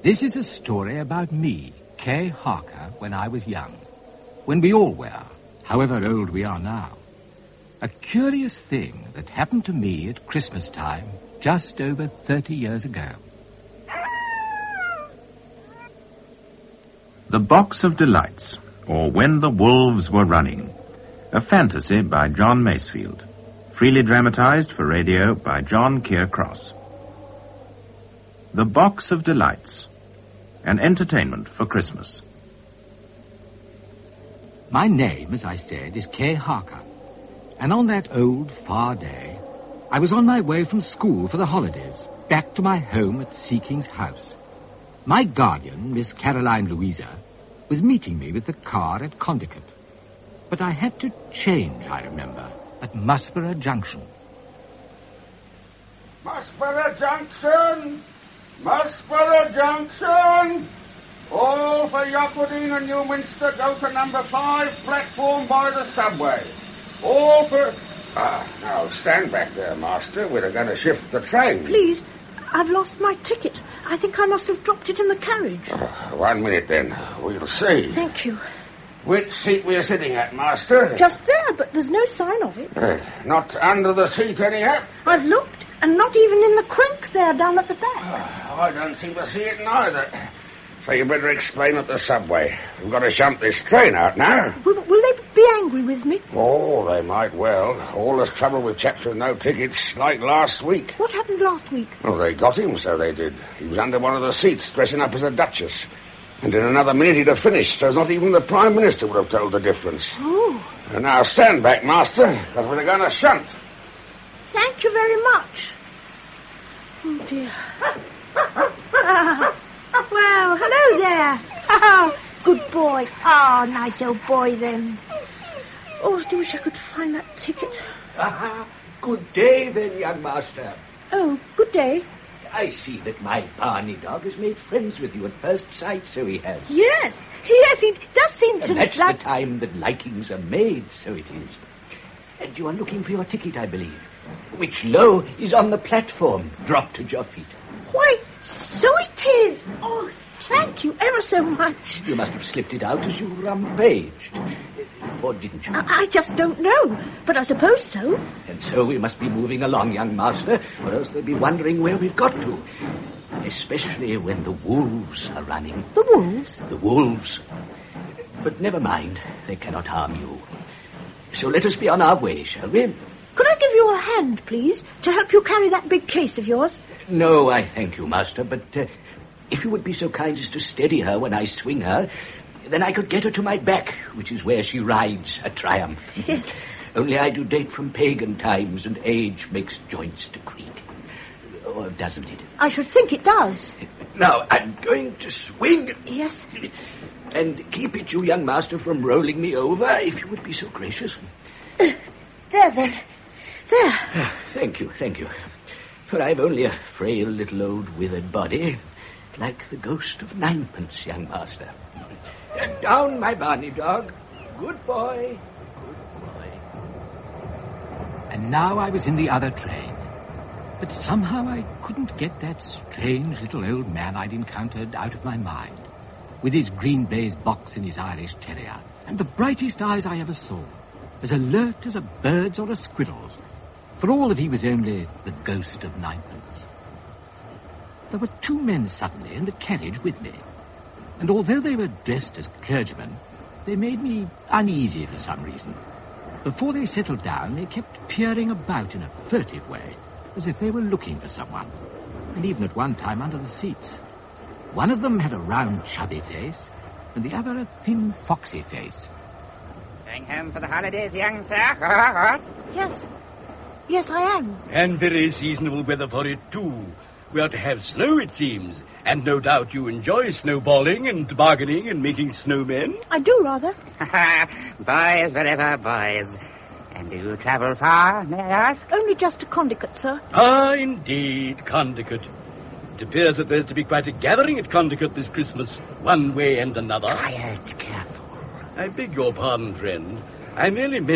This is a story about me, Kay Harker, when I was young. When we all were, however old we are now. A curious thing that happened to me at Christmas time just over 30 years ago. The Box of Delights, or When the Wolves Were Running. A fantasy by John Masefield. Freely dramatized for radio by John Keir Cross. The Box of Delights. An entertainment for Christmas. My name, as I said, is Kay Harker. And on that old, far day, I was on my way from school for the holidays, back to my home at Seeking's house. My guardian, Miss Caroline Louisa, was meeting me with the car at Condicut. But I had to change, I remember, at Musborough Junction. Musborough Junction! Musborough Junction! All for Yockwoodine and Newminster go to number 5, platform by the subway. All for... now, stand back there, Master. We're going to shift the train. Please, I've lost my ticket. I think I must have dropped it in the carriage. 1 minute, then. We'll see. Thank you. Which seat we're sitting at, Master? Just there, but there's no sign of it. Not under the seat, anyhow? I've looked, and not even in the crank there down at the back. I don't seem to see it neither. So you better explain at the subway. We've got to shunt this train out now. Will they be angry with me? Oh, they might well. All this trouble with chaps with no tickets, like last week. What happened last week? Well, they got him, so they did. He was under one of the seats, dressing up as a duchess. And in another minute he'd have finished, so not even the Prime Minister would have told the difference. Oh. And now stand back, Master, because we're going to shunt. Thank you very much. Oh, dear. Well, hello there. Oh, good boy. Oh, nice old boy, then. Oh, I do wish I could find that ticket. Good day, then, young master. Oh, good day. I see that my Barney dog has made friends with you at first sight, so he has. Yes, he does seem to... And that's the time that likings are made, so it is. And you are looking for your ticket, I believe, which, lo, is on the platform, dropped at your feet. Why, so it is. Oh, thank you ever so much. You must have slipped it out as you rampaged. Or didn't you? I just don't know, but I suppose so. And so we must be moving along, young master, or else they'll be wondering where we've got to. Especially when the wolves are running. The wolves? The wolves. But never mind, they cannot harm you. So let us be on our way, shall we? Could I give you a hand, please, to help you carry that big case of yours? No, I thank you, master, but if you would be so kind as to steady her when I swing her, then I could get her to my back, which is where she rides her triumph. Yes. Only I do date from pagan times, and age makes joints to creak. Or doesn't it? I should think it does. Now, I'm going to swing. Yes. And keep it, you young master, from rolling me over, if you would be so gracious. There, then. There. Thank you. For I've only a frail little old withered body, like the ghost of ninepence, young master. Down, my Barney dog. Good boy. And now I was in the other train. But somehow I couldn't get that strange little old man I'd encountered out of my mind, with his green baize box and his Irish terrier, and the brightest eyes I ever saw, as alert as a bird's or a squirrel's, for all that he was only the ghost of ninepence. There were 2 men suddenly in the carriage with me, and although they were dressed as clergymen, they made me uneasy for some reason. Before they settled down, they kept peering about in a furtive way, as if they were looking for someone, and even at one time under the seats. One of them had a round, chubby face, and the other a thin, foxy face. Going home for the holidays, young sir? Yes. Yes, I am. And very seasonable weather for it, too. We are to have snow, it seems. And no doubt you enjoy snowballing and bargaining and making snowmen. I do, rather. Boys wherever boys. And do you travel far, may I ask? Only just to Condicut, sir. Ah, indeed, Condicut. It appears that there's to be quite a gathering at Condicut this Christmas, one way and another. Quiet, careful. I beg your pardon, friend. I merely meant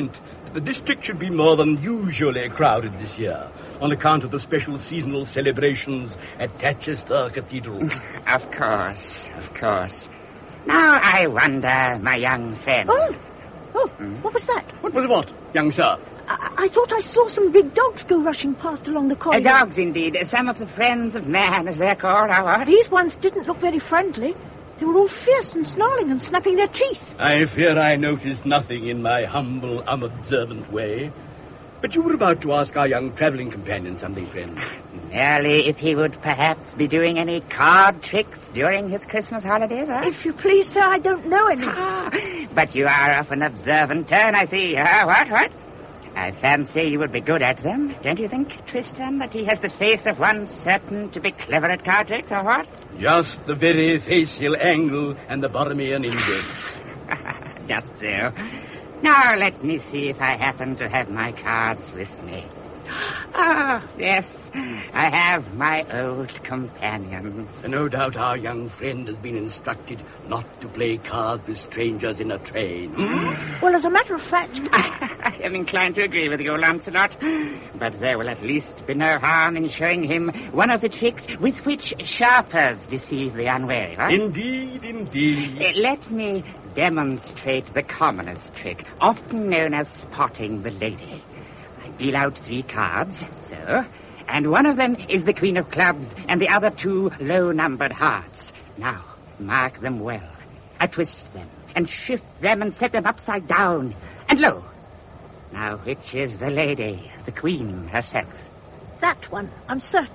The district should be more than usually crowded this year on account of the special seasonal celebrations at Tatchester Cathedral. Of course. Now I wonder, my young friend. Oh, what was that? What was what, young sir? I thought I saw some big dogs go rushing past along the corridor. Dogs, indeed. Some of the friends of man, as they're called, or what? These ones didn't look very friendly. They were all fierce and snarling and snapping their teeth. I fear I noticed nothing in my humble, unobservant way. But you were about to ask our young travelling companion something, friend. Merely if he would perhaps be doing any card tricks during his Christmas holidays, huh? If you please, sir, I don't know any. But you are of an observant turn, I see. What? I fancy you would be good at them. Don't you think, Tristan, that he has the face of one certain to be clever at card tricks, or what? Just the very facial angle and the Borromean index. Just so. Now, let me see if I happen to have my cards with me. Yes, I have my old companions. No doubt our young friend has been instructed not to play cards with strangers in a train. Well, as a matter of fact... I am inclined to agree with you, Lancelot. But there will at least be no harm in showing him one of the tricks with which sharpers deceive the unwary, right? Indeed. Let me demonstrate the commonest trick, often known as spotting the lady. I deal out 3 cards, so, and one of them is the Queen of Clubs and the other 2 low-numbered hearts. Now, mark them well. I twist them and shift them and set them upside down. And lo! Now, which is the lady, the Queen herself? That one, I'm certain.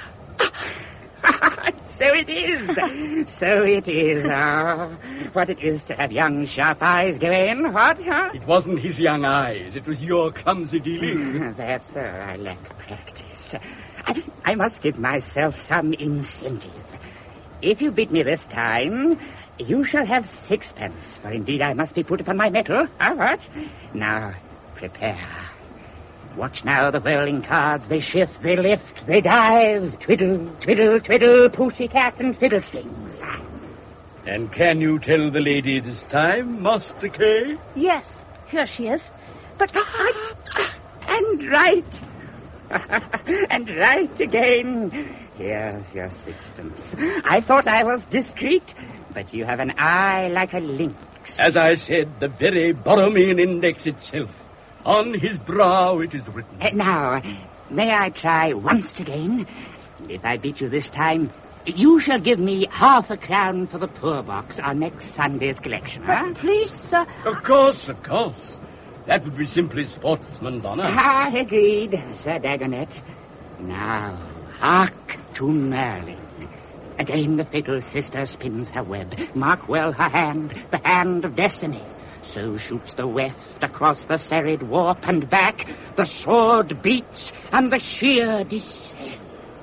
So it is. Oh, what it is to have young, sharp eyes, Gawain. What, huh? It wasn't his young eyes. It was your clumsy dealing. That's so. I lack practice. I must give myself some incentive. If you beat me this time, you shall have 6pence, for indeed I must be put upon my mettle. What? Now, prepare. Watch now the whirling cards. They shift, they lift, they dive. Twiddle, twiddle, twiddle, pussycat and fiddlestrings. And can you tell the lady this time, Master K? Yes, here she is. But And right. And right again. Here's your 6pence. I thought I was discreet, but you have an eye like a lynx. As I said, the very Borromean index itself. On his brow it is written. Now, may I try once again? If I beat you this time, you shall give me ½ a crown for the poor box on next Sunday's collection, huh? Please, sir. Of course. That would be simply sportsman's honour. Agreed, Sir Dagonet. Now, hark to Merlin. Again the fatal sister spins her web. Mark well her hand, the hand of destiny. So shoots the weft across the serried warp and back. The sword beats and the shear descends.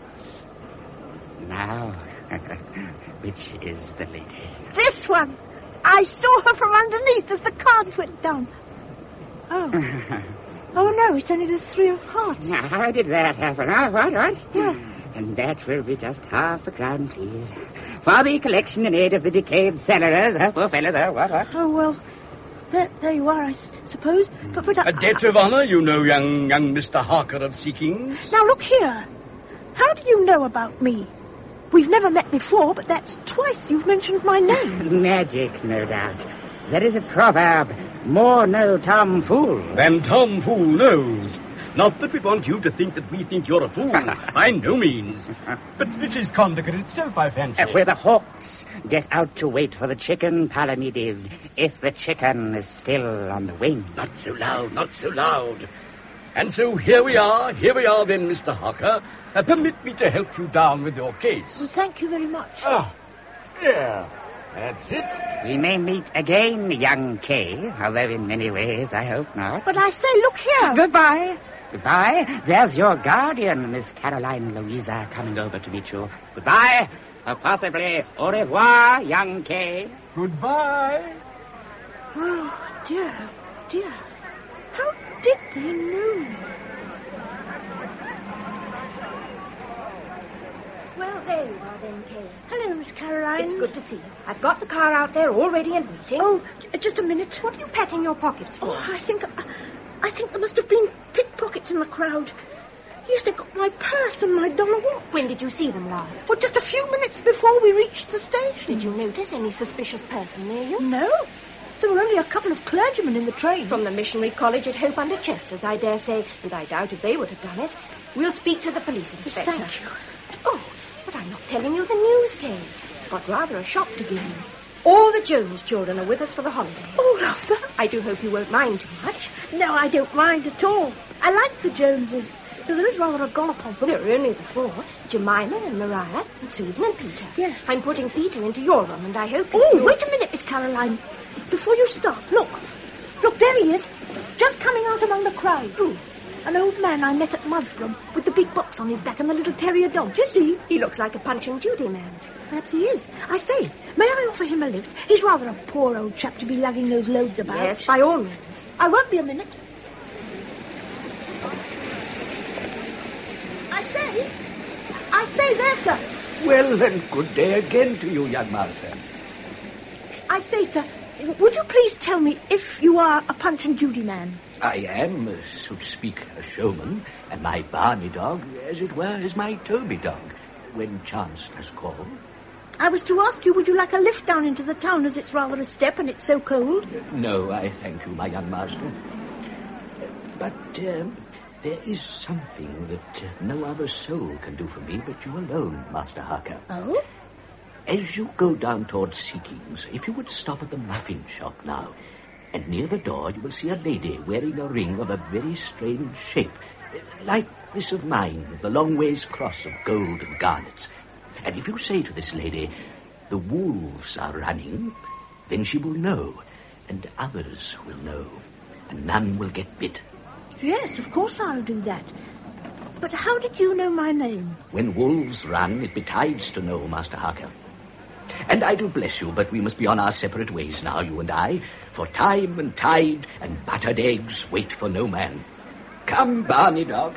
Now, which is the lady? This one. I saw her from underneath as the cards went down. Oh no, it's only the 3 of hearts. Now, how did that happen? What? Yeah. And that will be just ½ a crown, please. For the collection in aid of the decayed cellars, poor fellows, what? Oh, well... There you are, I suppose. But a debt of honour, you know, young Mr. Harker of Seekings. Now, look here. How do you know about me? We've never met before, but that's twice you've mentioned my name. Magic, no doubt. There is a proverb, more know Tom Fool. Than Tom Fool knows. Not that we want you to think that we think you're a fool. By no means. But this is Condacre itself, I fancy. Where the hawks get out to wait for the chicken, Palamedes, if the chicken is still on the wing. Not so loud. And so here we are then, Mr. Harker. Permit me to help you down with your case. Well, thank you very much. Yeah, that's it. We may meet again, young Kay, although in many ways I hope not. But I say, look here. Goodbye. There's your guardian, Miss Caroline Louisa, coming over to meet you. Goodbye. Or possibly au revoir, young Kay. Goodbye. Oh, dear. How did they know? Well, there you are then, Kay. Hello, Miss Caroline. It's good to see you. I've got the car out there all ready and waiting. Oh, just a minute. What are you patting your pockets for? Oh, I think... I think there must have been pickpockets in the crowd. Yes, they got my purse and my dollar watch. When did you see them last? Well, just a few minutes before we reached the station. Did you notice any suspicious person near you? No. There were only a couple of clergymen in the train. From the missionary college at Hope under Chesters, I dare say, and I doubt if they would have done it. We'll speak to the police inspector. Thank you. Oh, but I'm not telling you the news, Kay. Got rather a shock to give you. All the Jones children are with us for the holiday. All of them? I do hope you won't mind too much. No, I don't mind at all. I like the Joneses, though there is rather a gollop of them. There are only the four, Jemima and Mariah and Susan and Peter. Yes. I'm putting Peter into your room, and I hope... Oh, wait a minute, Miss Caroline. Before you start, look. Look, there he is. Just coming out among the crowd. Who? An old man I met at Musborough with the big box on his back and the little terrier dog. Do you see? He looks like a Punch and Judy man. Perhaps he is. I say, may I offer him a lift? He's rather a poor old chap to be lugging those loads about. Yes, by all means. I won't be a minute. I say there, sir. Well, and good day again to you, young master. I say, sir, would you please tell me if you are a Punch and Judy man? I am, so to speak, a showman, and my Barney dog, as it were, is my Toby dog, when chance has called. I was to ask you, would you like a lift down into the town, as it's rather a step and it's so cold? No, I thank you, my young master. But there is something that no other soul can do for me but you alone, Master Harker. Oh? As you go down towards Seekings, if you would stop at the muffin shop now, and near the door you will see a lady wearing a ring of a very strange shape, like this of mine, with the long ways cross of gold and garnets. And if you say to this lady, the wolves are running, then she will know, and others will know, and none will get bit. Yes, of course I'll do that. But how did you know my name? When wolves run, it betides to know, Master Harker. And I do bless you, but we must be on our separate ways now, you and I, for time and tide and buttered eggs wait for no man. Come, Barney dog.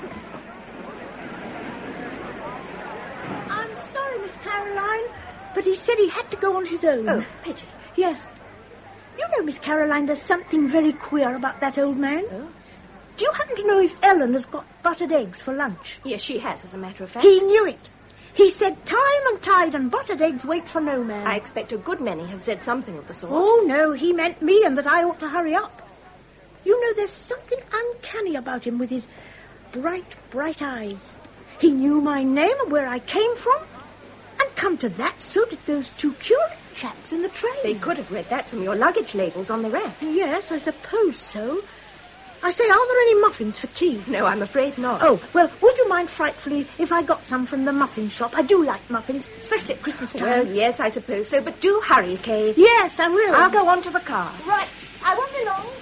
I'm sorry, Miss Caroline, but he said he had to go on his own. Oh, pity. Yes. You know, Miss Caroline, there's something very queer about that old man. Oh? Do you happen to know if Ellen has got buttered eggs for lunch? Yes, she has, as a matter of fact. He knew it. He said time and tide and buttered eggs wait for no man. I expect a good many have said something of the sort. Oh, no, he meant me and that I ought to hurry up. You know, there's something uncanny about him with his bright, bright eyes. He knew my name and where I came from. And come to that, so did those two curate chaps in the train. They could have read that from your luggage labels on the rack. Yes, I suppose so. I say, are there any muffins for tea? No, I'm afraid not. Oh, well, would you mind frightfully if I got some from the muffin shop? I do like muffins, especially at Christmas time. Well, yes, I suppose so, but do hurry, Kay. Yes, I will. I'll go on to the car. Right. I won't be long.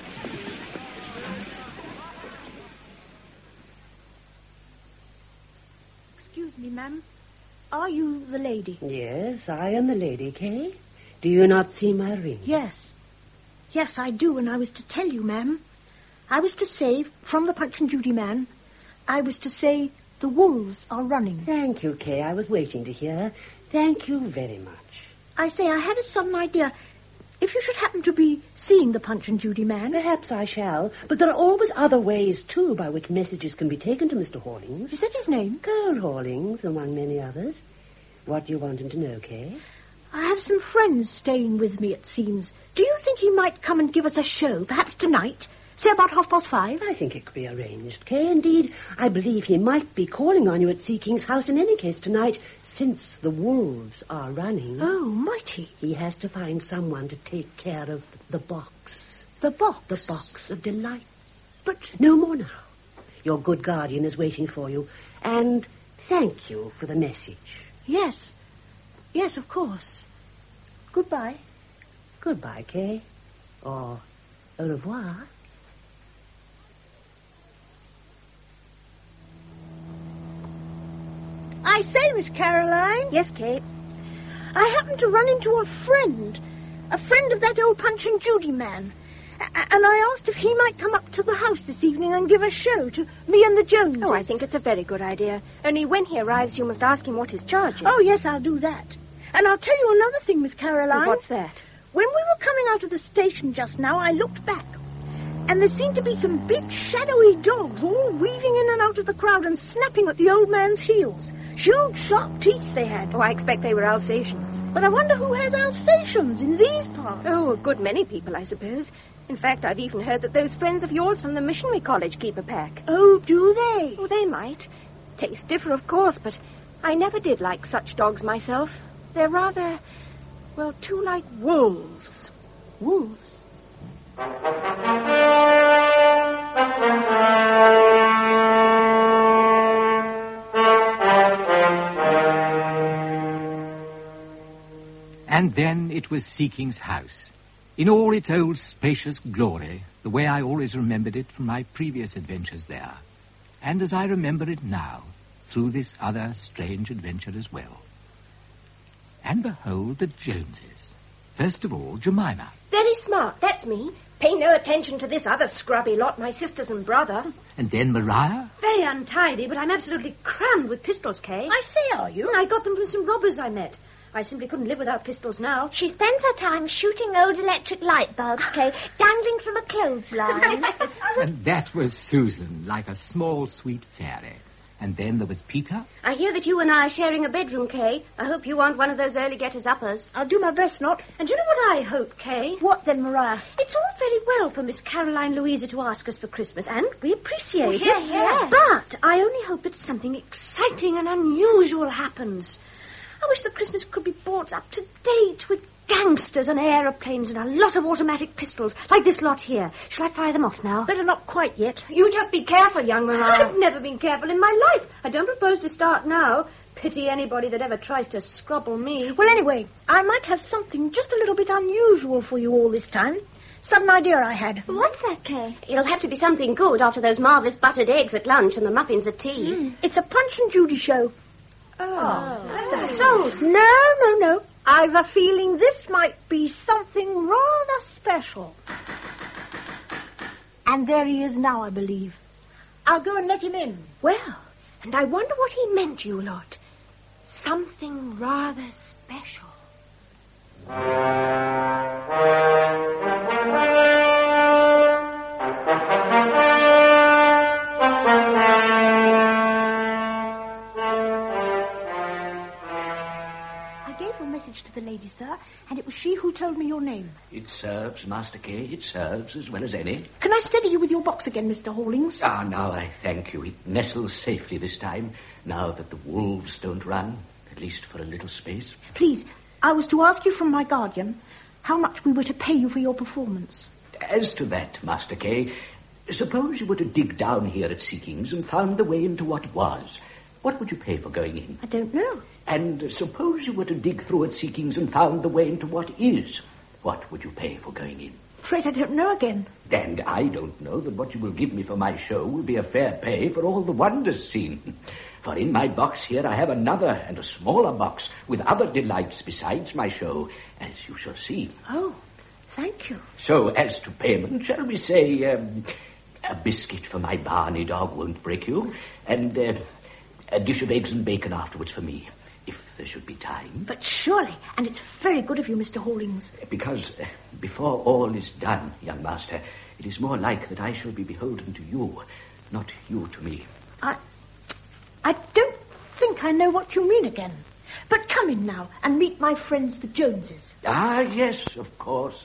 Excuse me, ma'am. Are you the lady? Yes, I am the lady, Kay. Do you not see my ring? Yes. Yes, I do, and I was to tell you, ma'am. I was to say, from the Punch and Judy man, I was to say, the wolves are running. Thank you, Kay. I was waiting to hear. Thank you very much. I say, I had a sudden idea. If you should happen to be seeing the Punch and Judy man... Perhaps I shall, but there are always other ways, too, by which messages can be taken to Mr. Hawlings. Is that his name? Colonel Hawlings, among many others. What do you want him to know, Kay? I have some friends staying with me, it seems. Do you think he might come and give us a show, perhaps tonight? Say about 5:30? I think it could be arranged, Kay. Indeed, I believe he might be calling on you at Seeking's house in any case tonight, since the wolves are running. Oh, might he? He has to find someone to take care of the box. The box? The box of delights. But... No more now. Your good guardian is waiting for you. And thank you for the message. Yes. Yes, of course. Goodbye. Goodbye, Kay. Or au revoir. I say, Miss Caroline. Yes, Kate. I happened to run into a friend of that old Punch and Judy man. And I asked if he might come up to the house this evening and give a show to me and the Joneses. Oh, I think it's a very good idea. Only when he arrives, you must ask him what his charge is. Oh, yes, I'll do that. And I'll tell you another thing, Miss Caroline. What's that? When we were coming out of the station just now, I looked back. And there seemed to be some big, shadowy dogs all weaving in and out of the crowd and snapping at the old man's heels. Huge, sharp teeth they had. Oh, I expect they were Alsatians. But I wonder who has Alsatians in these parts. Oh, a good many people, I suppose. In fact, I've even heard that those friends of yours from the missionary college keep a pack. Oh, do they? Oh, they might. Tastes differ, of course, but I never did like such dogs myself. They're rather, well, too like wolves. Wolves? And then it was Seeking's house, in all its old spacious glory, the way I always remembered it from my previous adventures there, and as I remember it now, through this other strange adventure as well. And behold the Joneses. First of all, Jemima. Very smart, that's me. Pay no attention to this other scrubby lot, my sisters and brother. And then Maria. Very untidy, but I'm absolutely crammed with pistols, Kay. I say, are you? I got them from some robbers I met. I simply couldn't live without pistols now. She spends her time shooting old electric light bulbs, Kay, dangling from a clothesline. And that was Susan, like a small, sweet fairy. And then there was Peter. I hear that you and I are sharing a bedroom, Kay. I hope you aren't one of those early getters-uppers. I'll do my best not. And you know what I hope, Kay? What then, Maria? It's all very well for Miss Caroline Louisa to ask us for Christmas, and we appreciate it. Yes. But I only hope that something exciting and unusual happens. I wish the Christmas could be brought up to date with gangsters and aeroplanes and a lot of automatic pistols, like this lot here. Shall I fire them off now? Better not quite yet. You just be careful, young Maria. I've never been careful in my life. I don't propose to start now. Pity anybody that ever tries to scrabble me. Well, anyway, I might have something just a little bit unusual for you all this time. Sudden idea I had. What's that, Kay? It'll have to be something good after those marvellous buttered eggs at lunch and the muffins at tea. It's a Punch and Judy show. So, No. I've a feeling this might be something rather special. And there he is now, I believe. I'll go and let him in. well, and I wonder what he meant, you lot. Something rather special. I gave your message to the lady, sir, and it was she who told me your name. It serves, Master Kay. It serves as well as any. Can I steady you with your box again, Mr. Hawlings? Ah, now I thank you. It nestles safely this time, now that the wolves don't run, at least for a little space. Please, I was to ask you from my guardian how much we were to pay you for your performance. As to that, Master Kay, suppose you were to dig down here at Seekings and found the way into what was. What would you pay for going in? I don't know. And suppose you were to dig through at Seekings and found the way into what is. What would you pay for going in? Afraid I don't know again. And I don't know that what you will give me for my show will be a fair pay for all the wonders seen. For in my box here I have another and a smaller box with other delights besides my show, as you shall see. Oh, thank you. So, as to payment, shall we say, a biscuit for my Barney dog won't break you, and a dish of eggs and bacon afterwards for me, if there should be time. But surely, and it's very good of you, Mr. Hawlings. Because before all is done, young master, it is more like that I shall be beholden to you, not you to me. I don't think I know what you mean again. But come in now and meet my friends, the Joneses. Ah, yes, of course.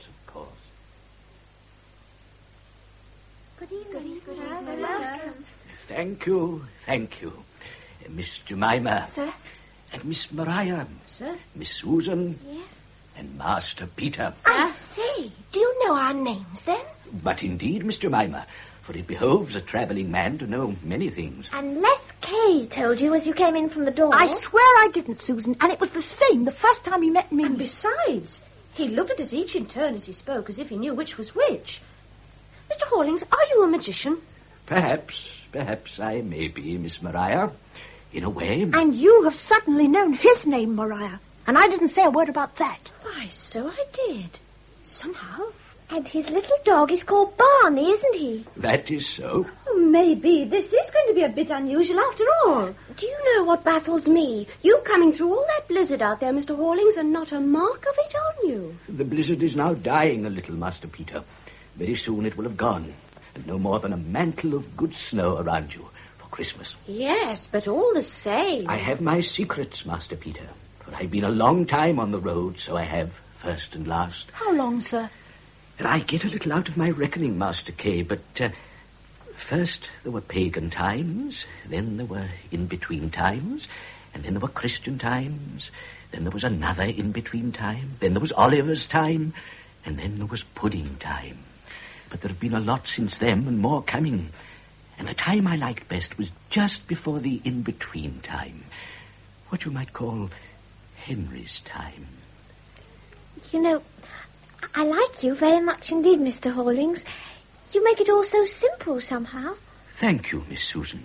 Good evening. Welcome. Thank you. Miss Jemima. Sir? And Miss Maria. Sir? Miss Susan. Yes? And Master Peter. I say, do you know our names, then? But indeed, Miss Jemima, for it behoves a travelling man to know many things. Unless Kay told you as you came in from the door. I swear I didn't, Susan, and it was the same the first time he met me. And besides, he looked at us each in turn as he spoke, as if he knew which was which. Mr. Hawlings, are you a magician? Perhaps I may be, Miss Maria, in a way. And you have suddenly known his name, Maria, and I didn't say a word about that. Why, so I did. Somehow. And his little dog is called Barney, isn't he? That is so. Maybe this is going to be a bit unusual after all. Do you know what baffles me? You coming through all that blizzard out there, Mr. Hawlings, and not a mark of it on you. The blizzard is now dying a little, Master Peter. Very soon it will have gone. and no more than a mantle of good snow around you for Christmas. Yes, but all the same. I have my secrets, Master Peter, for I've been a long time on the road, so I have, first and last. How long, sir? I get a little out of my reckoning, Master Kay, but first there were pagan times, then there were in-between times, and then there were Christian times, then there was another in-between time, then there was Oliver's time, and then there was pudding time. But there have been a lot since then, and more coming. And the time I liked best was just before the in-between time. What you might call Henry's time. You know, I like you very much indeed, Mr. Hollings. You make it all so simple somehow. Thank you, Miss Susan.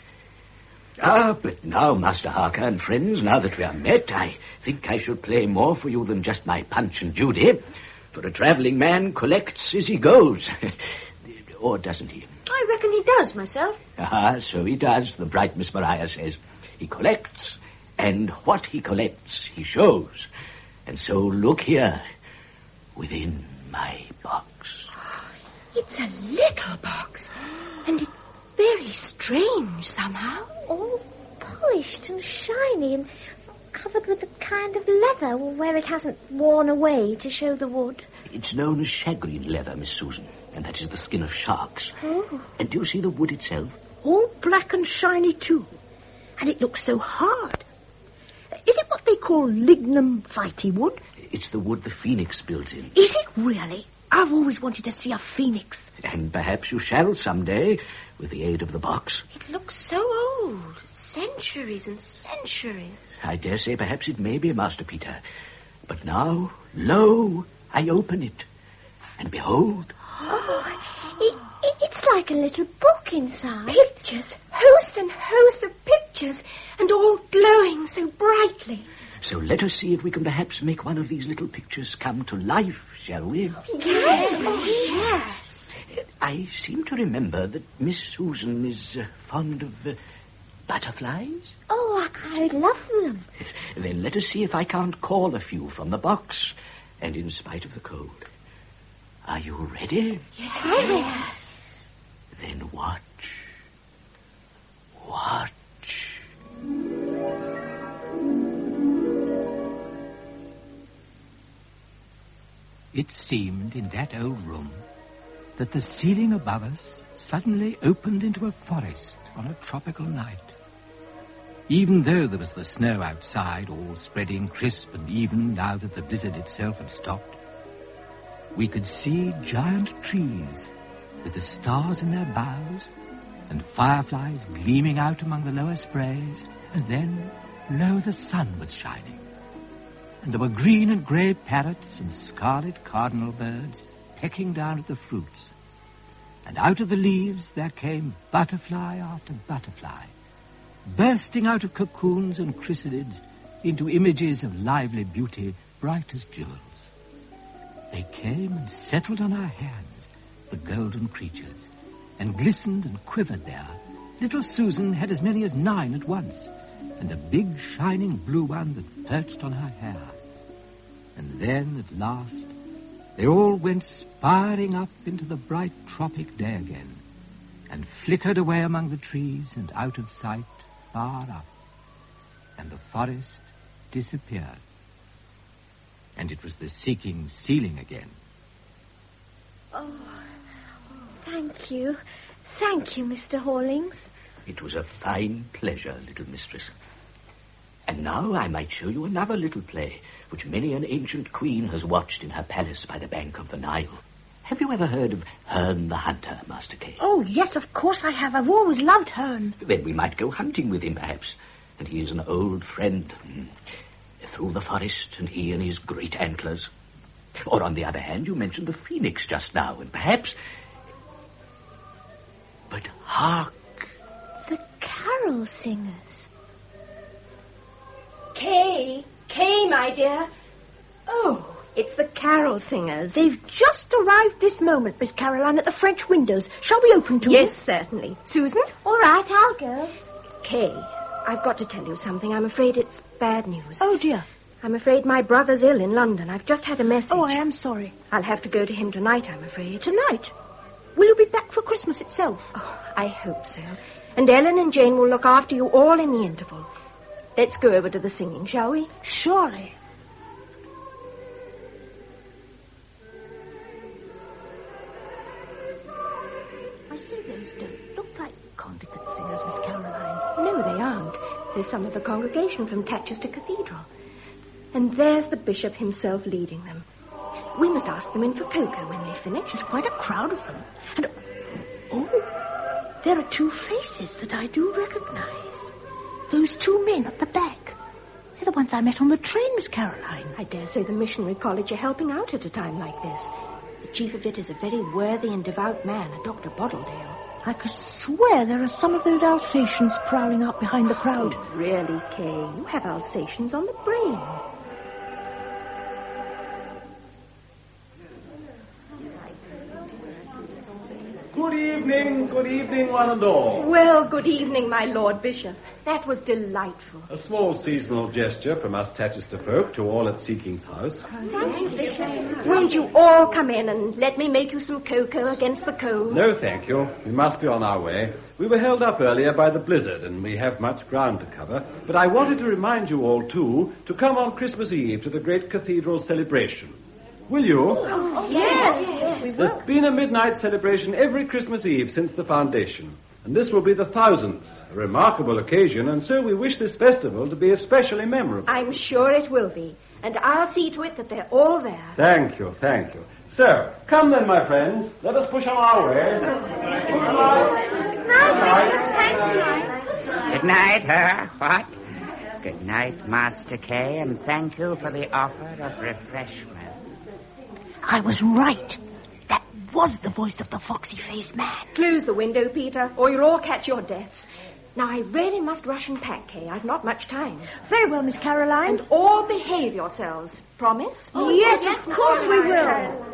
But now, Master Harker and friends, now that we are met, I think I should play more for you than just my Punch and Judy. For a travelling man collects as he goes. Or doesn't he? I reckon he does, myself. So he does, the bright Miss Maria says. He collects, and what he collects he shows. And so look here, within my box. It's a little box, and it's very strange somehow. All polished and shiny and covered with a kind of leather where it hasn't worn away to show the wood. It's known as shagreen leather, Miss Susan, and that is the skin of sharks. Oh. And do you see the wood itself? All black and shiny, too. And it looks so hard. Is it what they call lignum vitae wood? It's the wood the phoenix builds in. Is it really? I've always wanted to see a phoenix. And perhaps you shall someday, with the aid of the box. It looks so old. Centuries and centuries. I dare say perhaps it may be, Master Peter. But now, lo, I open it. And behold. Oh, it's like a little book inside. Pictures. Hosts and hosts of pictures. And all glowing so brightly. So let us see if we can perhaps make one of these little pictures come to life, shall we? Yes. Oh, yes. I seem to remember that Miss Susan is fond of butterflies. Oh, I love them. Then let us see if I can't call a few from the box, and in spite of the cold. Are you ready? Yes. Then watch. Watch. It seemed in that old room that the ceiling above us suddenly opened into a forest on a tropical night. Even though there was the snow outside, all spreading crisp and even now that the blizzard itself had stopped, we could see giant trees with the stars in their boughs and fireflies gleaming out among the lower sprays, and then, lo, the sun was shining. And there were green and grey parrots and scarlet cardinal birds pecking down at the fruits. And out of the leaves there came butterfly after butterfly, bursting out of cocoons and chrysalids into images of lively beauty, bright as jewels. They came and settled on our hands, the golden creatures, and glistened and quivered there. Little Susan had as many as 9 at once, and a big shining blue one that perched on her hair. And then, at last, they all went spiring up into the bright tropic day again, and flickered away among the trees and out of sight far up, and the forest disappeared. And it was the seeking ceiling again. Oh, thank you. Thank you, Mr. Hollings. It was a fine pleasure, little mistress. And now I might show you another little play, which many an ancient queen has watched in her palace by the bank of the Nile. Have you ever heard of Herne the Hunter, Master Kay? Oh, yes, of course I have. I've always loved Herne. Then we might go hunting with him, perhaps. And he is an old friend. Through the forest, and he and his great antlers. Or, on the other hand, you mentioned the phoenix just now, and perhaps... But hark! The carol singers. Kay, my dear. Oh, it's the carol singers. They've just arrived this moment, Miss Caroline, at the French windows. Shall we open to them? Yes, certainly. Susan? All right, I'll go. Kay, I've got to tell you something. I'm afraid it's bad news. Oh, dear. I'm afraid my brother's ill in London. I've just had a message. Oh, I am sorry. I'll have to go to him tonight, I'm afraid. Tonight? Will you be back for Christmas itself? Oh, I hope so. And Ellen and Jane will look after you all in the interval. Let's go over to the singing, shall we? Surely. I say those don't look like congregate singers, Miss Caroline. No, they aren't. There's some of the congregation from Tatchester Cathedral. And there's the bishop himself leading them. We must ask them in for cocoa when they finish. There's quite a crowd of them. And, oh, there are two faces that I do recognize. Those two men at the back. They're the ones I met on the train, Miss Caroline. I dare say the missionary college are helping out at a time like this. The chief of it is a very worthy and devout man, a Dr. Bottledale. I could swear there are some of those Alsatians prowling up behind the crowd. Oh, really, Kay? You have Alsatians on the brain. Good evening, one and all. Well, good evening, my Lord Bishop. That was delightful. A small seasonal gesture from us Tatchester folk to all at Seeking's house. Thank you, Bishop. Won't you all come in and let me make you some cocoa against the cold? No, thank you. We must be on our way. We were held up earlier by the blizzard, and we have much ground to cover. But I wanted to remind you all, too, to come on Christmas Eve to the great cathedral celebration. Will you? Oh, yes. There's been a midnight celebration every Christmas Eve since the foundation, and this will be the 1,000th, a remarkable occasion, and so we wish this festival to be especially memorable. I'm sure it will be, and I'll see to it that they're all there. Thank you. So, come then, my friends. Let us push on our way. Good night, what? Good night, Master Kay, and thank you for the offer of refreshment. I was right. That was the voice of the foxy-faced man. Close the window, Peter, or you'll all catch your deaths. Now, I really must rush and pack, Kay. I've not much time. Very well, Miss Caroline. And all behave yourselves. Promise? Oh, yes, of course we will.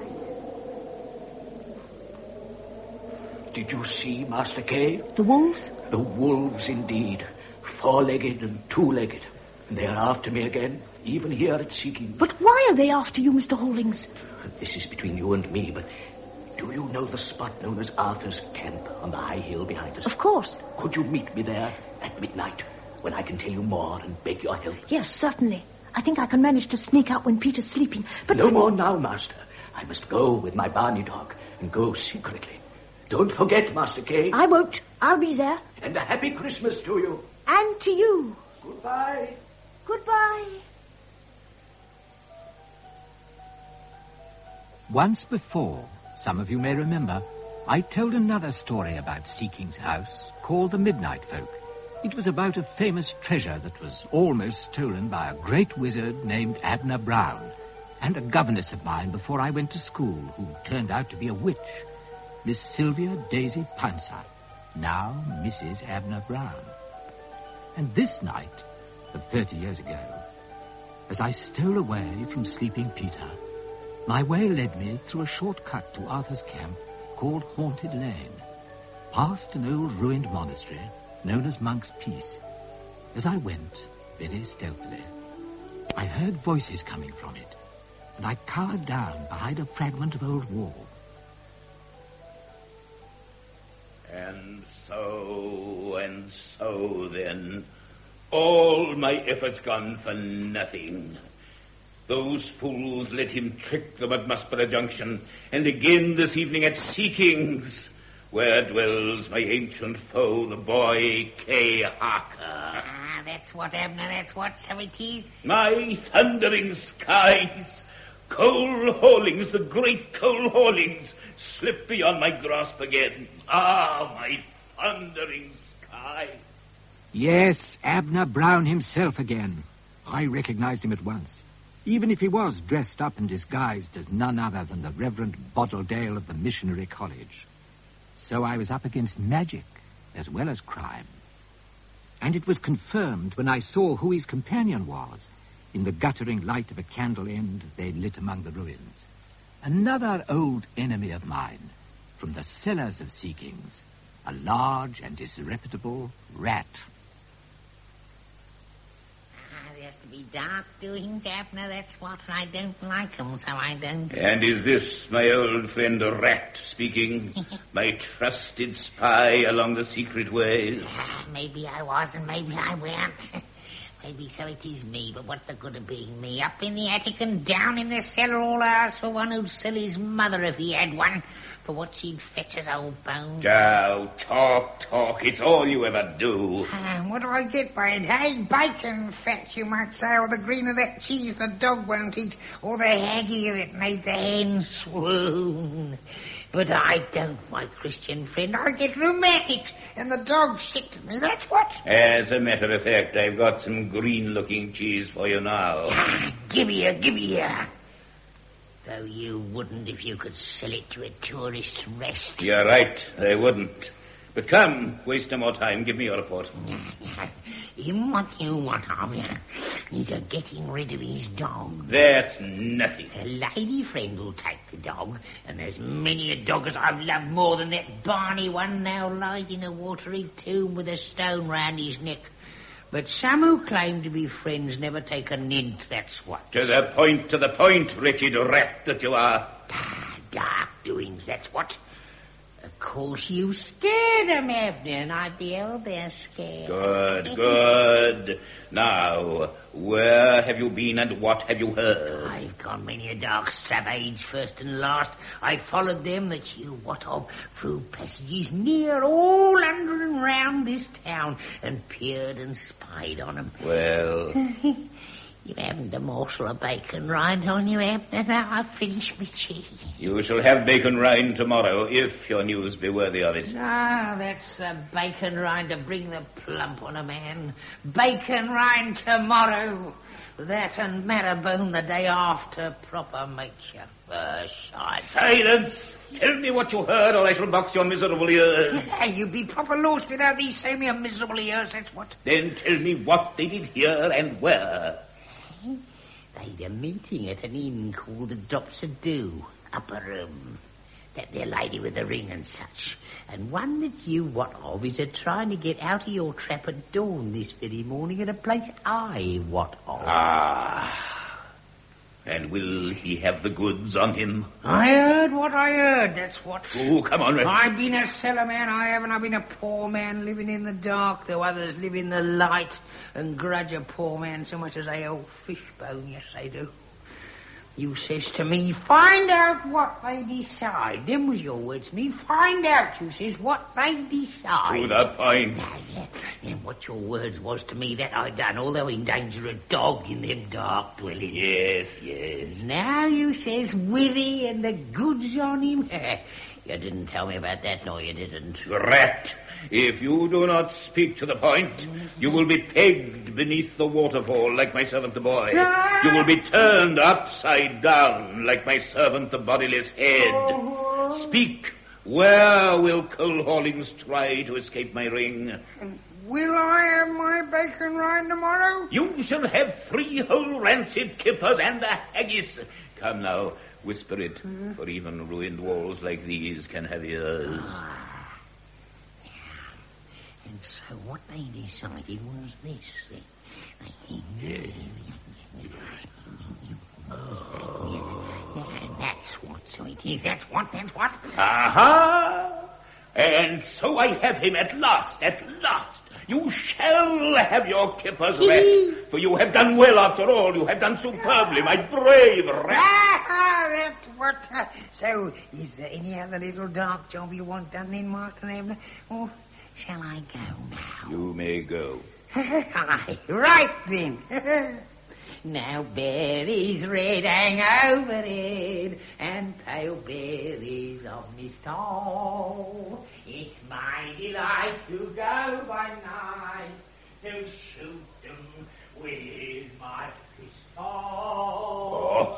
Did you see, Master Kay? The wolves? The wolves, indeed. 4-legged and 2-legged. And they are after me again, even here at Seeking. But why are they after you, Mr. Holdings? This is between you and me, but do you know the spot known as Arthur's Camp on the high hill behind us? Of course. Could you meet me there at midnight, when I can tell you more and beg your help? Yes, certainly. I think I can manage to sneak out when Peter's sleeping, but... No more now, Master. I must go with my Barney dog, and go secretly. Don't forget, Master Kay. I won't. I'll be there. And a happy Christmas to you. And to you. Goodbye. Goodbye. Once before, some of you may remember, I told another story about Seeking's house called The Midnight Folk. It was about a famous treasure that was almost stolen by a great wizard named Abner Brown, and a governess of mine before I went to school who turned out to be a witch, Miss Sylvia Daisy Pouncer, now Mrs. Abner Brown. And this night, of 30 years ago, as I stole away from sleeping Peter, my way led me through a short cut to Arthur's Camp called Haunted Lane, past an old ruined monastery known as Monk's Peace. As I went, very stealthily, I heard voices coming from it, and I cowered down behind a fragment of old wall. And so then, all my efforts gone for nothing. Those fools let him trick them at Musburgh Junction, and again this evening at Seeking's, where dwells my ancient foe, the boy Kay Harker. Ah, that's what, Abner, that's what, so it is. My thundering skies! Cole Haulings, the great Cole Haulings, slip beyond my grasp again. Ah, my thundering skies! Yes, Abner Brown himself again. I recognized him at once, even if he was dressed up and disguised as none other than the Reverend Bottledale of the Missionary College. So I was up against magic as well as crime. And it was confirmed when I saw who his companion was in the guttering light of a candle end they lit among the ruins. Another old enemy of mine from the cellars of Seeking's, a large and disreputable rat. has to be dark doings, Abner, that's what. I don't like them, so I don't. And is this my old friend Rat speaking? My trusted spy along the secret ways? Maybe I was and maybe I weren't. Maybe so it is me, but what's the good of being me? Up in the attic and down in the cellar all hours for one who'd sell his mother if he had one, for what she'd fetch his old bones. Oh, talk, it's all you ever do. What do I get by it, hey? Bacon fat, you might say, or the green of that cheese the dog won't eat, or the haggy that made the hen swoon. But I don't, my Christian friend. I get rheumatic, and the dog's sick to me, that's what. As a matter of fact, I've got some green-looking cheese for you now. Give here. Though you wouldn't if you could sell it to a tourist's rest. You're right, I wouldn't. But come, waste no more time. Give me your report. What you want of you is a getting rid of his dog. That's nothing. A lady friend will take the dog, and there's many a dog as I've loved more than that Barney one now lies in a watery tomb with a stone round his neck. But some who claim to be friends never take a nint, that's what. To the point, wretched rat that you are. Dark doings, that's what. Of course you scared 'em, Abner, and I beheld their scare. Good. Now, where have you been and what have you heard? I've gone many a dark stravage, first and last. I followed them that you wot of, through passages near, all under and round this town, and peered and spied on 'em. Well... You haven't a morsel of bacon rind on you, Abner. Now I've finished my cheese. You shall have bacon rind tomorrow, if your news be worthy of it. That's a bacon rind to bring the plump on a man. Bacon rind tomorrow. That and marrowbone the day after. Proper makes you first. Silence! Tell me what you heard, or I shall box your miserable ears. You'd be proper lost without these same your miserable ears, that's what. Then tell me what they did hear and where. They'd a meeting at an inn called the Drops of Dew, upper room. That there lady with the ring and such. And one that you wot of is a-trying to get out of your trap at dawn this very morning at a place I wot of. And will he have the goods on him? I heard what I heard, that's what. Oh, come on, Red. I've been a cellar man, I haven't. I've been a poor man living in the dark, though others live in the light and grudge a poor man so much as they old fishbone, yes they do. You says to me, find out what they decide. Them was your words to me. Find out, you says, what they decide. To the point. And what your words was to me, that I done, although in danger of dog in them dark dwellings. Yes. Now you says, Willie and the goods on him. You didn't tell me about that, no, you didn't. Rat, if you do not speak to the point, you will be pegged beneath the waterfall like my servant the boy. You will be turned upside down like my servant the bodiless head. Speak, where will Cole Hawlings try to escape my ring? Will I have my bacon rind tomorrow? You shall have 3 whole rancid kippers and a haggis. Come now. Whisper it, for even ruined walls like these can have ears. And so what they decided was this. That's what, so it is. That's what. Aha! And so I have him at last. You shall have your kippers wet, for you have done well after all. You have done superbly, my brave rat. That's what. So, is there any other little dark job you want done then, Master Abner? Or shall I go now? You may go. Right then. Now berries red hang overhead, and pale berries of my stall. It's my delight to go by night to shoot them with my pistol.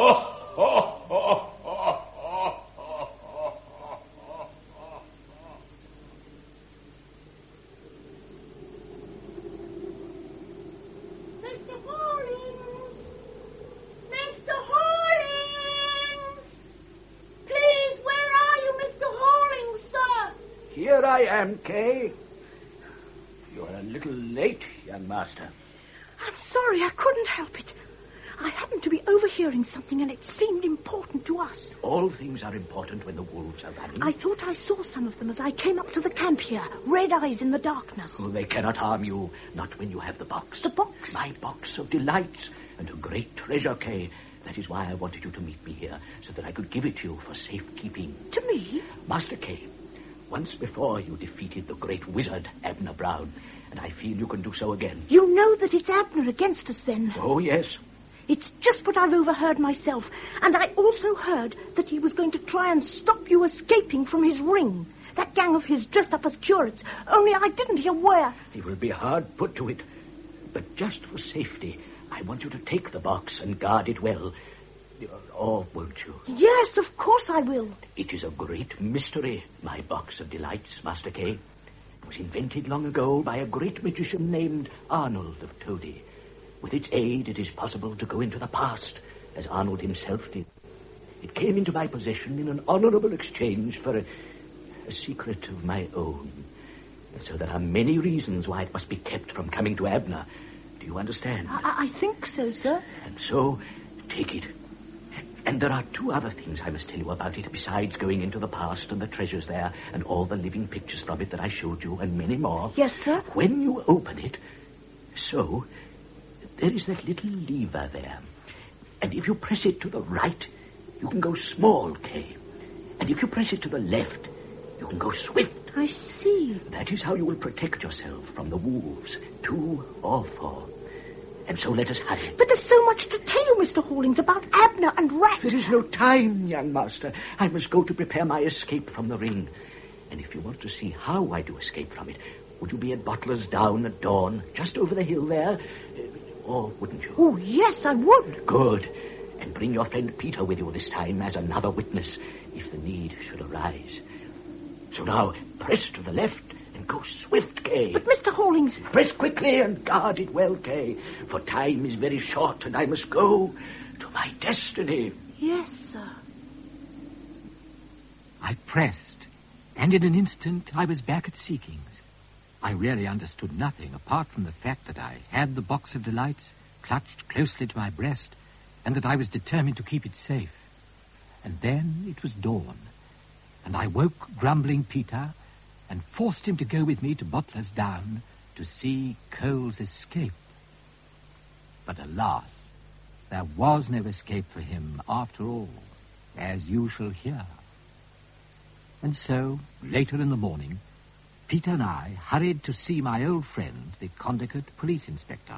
Here I am, Kay. You're a little late, young master. I'm sorry, I couldn't help it. I happened to be overhearing something and it seemed important to us. All things are important when the wolves are running. I thought I saw some of them as I came up to the camp here. Red eyes in the darkness. Oh, they cannot harm you, not when you have the box. The box? My box of delights and a great treasure, Kay. That is why I wanted you to meet me here, so that I could give it to you for safekeeping. To me? Master Kay, once before you defeated the great wizard, Abner Brown, and I feel you can do so again. You know that it's Abner against us, then? Oh, yes. It's just what I've overheard myself. And I also heard that he was going to try and stop you escaping from his ring. That gang of his dressed up as curates. Only I didn't hear where. He will be hard put to it. But just for safety, I want you to take the box and guard it well. Or won't you? Yes, of course I will. It is a great mystery, my box of delights, Master Kay. It was invented long ago by a great magician named Arnold of Tody. With its aid, it is possible to go into the past, as Arnold himself did. It came into my possession in an honorable exchange for a secret of my own. So there are many reasons why it must be kept from coming to Abner. Do you understand? I think so, sir. And so, take it. And there are two other things I must tell you about it, besides going into the past and the treasures there, and all the living pictures from it that I showed you, and many more. Yes, sir. When you open it, so... there is that little lever there. And if you press it to the right, you can go small, Kay. And if you press it to the left, you can go swift. I see. That is how you will protect yourself from the wolves, 2 or 4. And so let us hurry. But there's so much to tell you, Mr. Hawlings, about Abner and Rat. There is no time, young master. I must go to prepare my escape from the ring. And if you want to see how I do escape from it, would you be at Butler's Down at dawn, just over the hill there? Or wouldn't you? Oh, yes, I would. Good. And bring your friend Peter with you this time as another witness, if the need should arise. So now, press to the left and go swift, Kay. But, Mr. Hawlings... Press quickly and guard it well, Kay, for time is very short and I must go to my destiny. Yes, sir. I pressed, and in an instant I was back at Seekings. I really understood nothing apart from the fact that I had the box of delights clutched closely to my breast and that I was determined to keep it safe. And then it was dawn, and I woke grumbling Peter and forced him to go with me to Butler's Down to see Cole's escape. But alas, there was no escape for him after all, as you shall hear. And so, later in the morning, Peter and I hurried to see my old friend, the Condicote police inspector.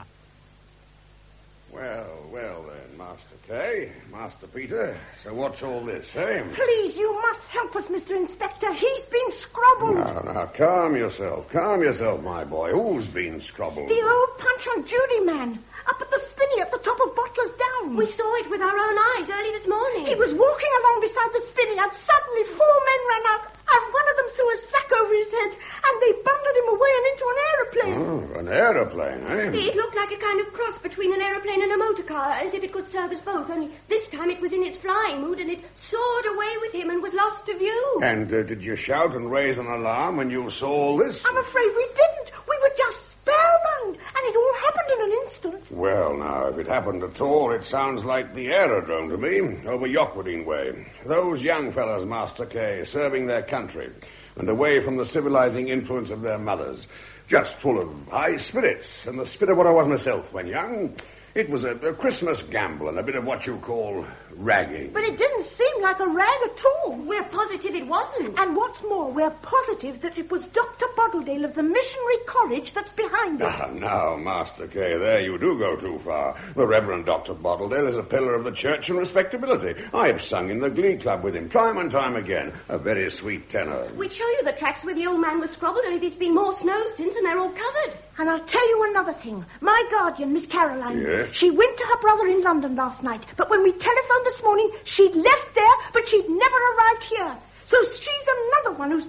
Well then, Master Kay, Master Peter, so what's all this, eh? Please, you must help us, Mr. Inspector. He's been scrobbled. Now, calm yourself, my boy. Who's been scrobbled? The old Punch and Judy man, up at the spinney at the top of Butler's Down. We saw it with our own eyes early this morning. He was walking along beside the spinney, and suddenly 4 men ran out, and one of them threw a sack over his head, and they bundled him away and into an aeroplane. Oh, an aeroplane, eh? It looked like a kind of cross between an aeroplane and a motor car, as if it could serve us both, only this time it was in its flying mood, and it soared away with him and was lost to view. And did you shout and raise an alarm when you saw all this? I'm afraid we didn't. We were just spellbound, and it all happened in an instant. Well, now, if it happened at all, it sounds like the aerodrome to me, over Yoquadine way. Those young fellas, Master Kay, serving their country, and away from the civilizing influence of their mothers. Just full of high spirits, and the spirit of what I was myself when young. It was a Christmas gamble and a bit of what you call ragging. But it didn't seem like a rag at all. We're positive it wasn't. And what's more, we're positive that it was Dr. Bottledale of the Missionary College that's behind it. Ah, now, Master Kay, there you do go too far. The Reverend Dr. Bottledale is a pillar of the church and respectability. I've sung in the glee club with him time and time again. A very sweet tenor. We'd show you the tracks where the old man was scrobbled, only there's been more snow since, and they're all covered. And I'll tell you another thing. My guardian, Miss Caroline, Yes? she went to her brother in London last night, but when we telephoned this morning, she'd left there, but she'd never arrived here. So she's another one who's disappeared.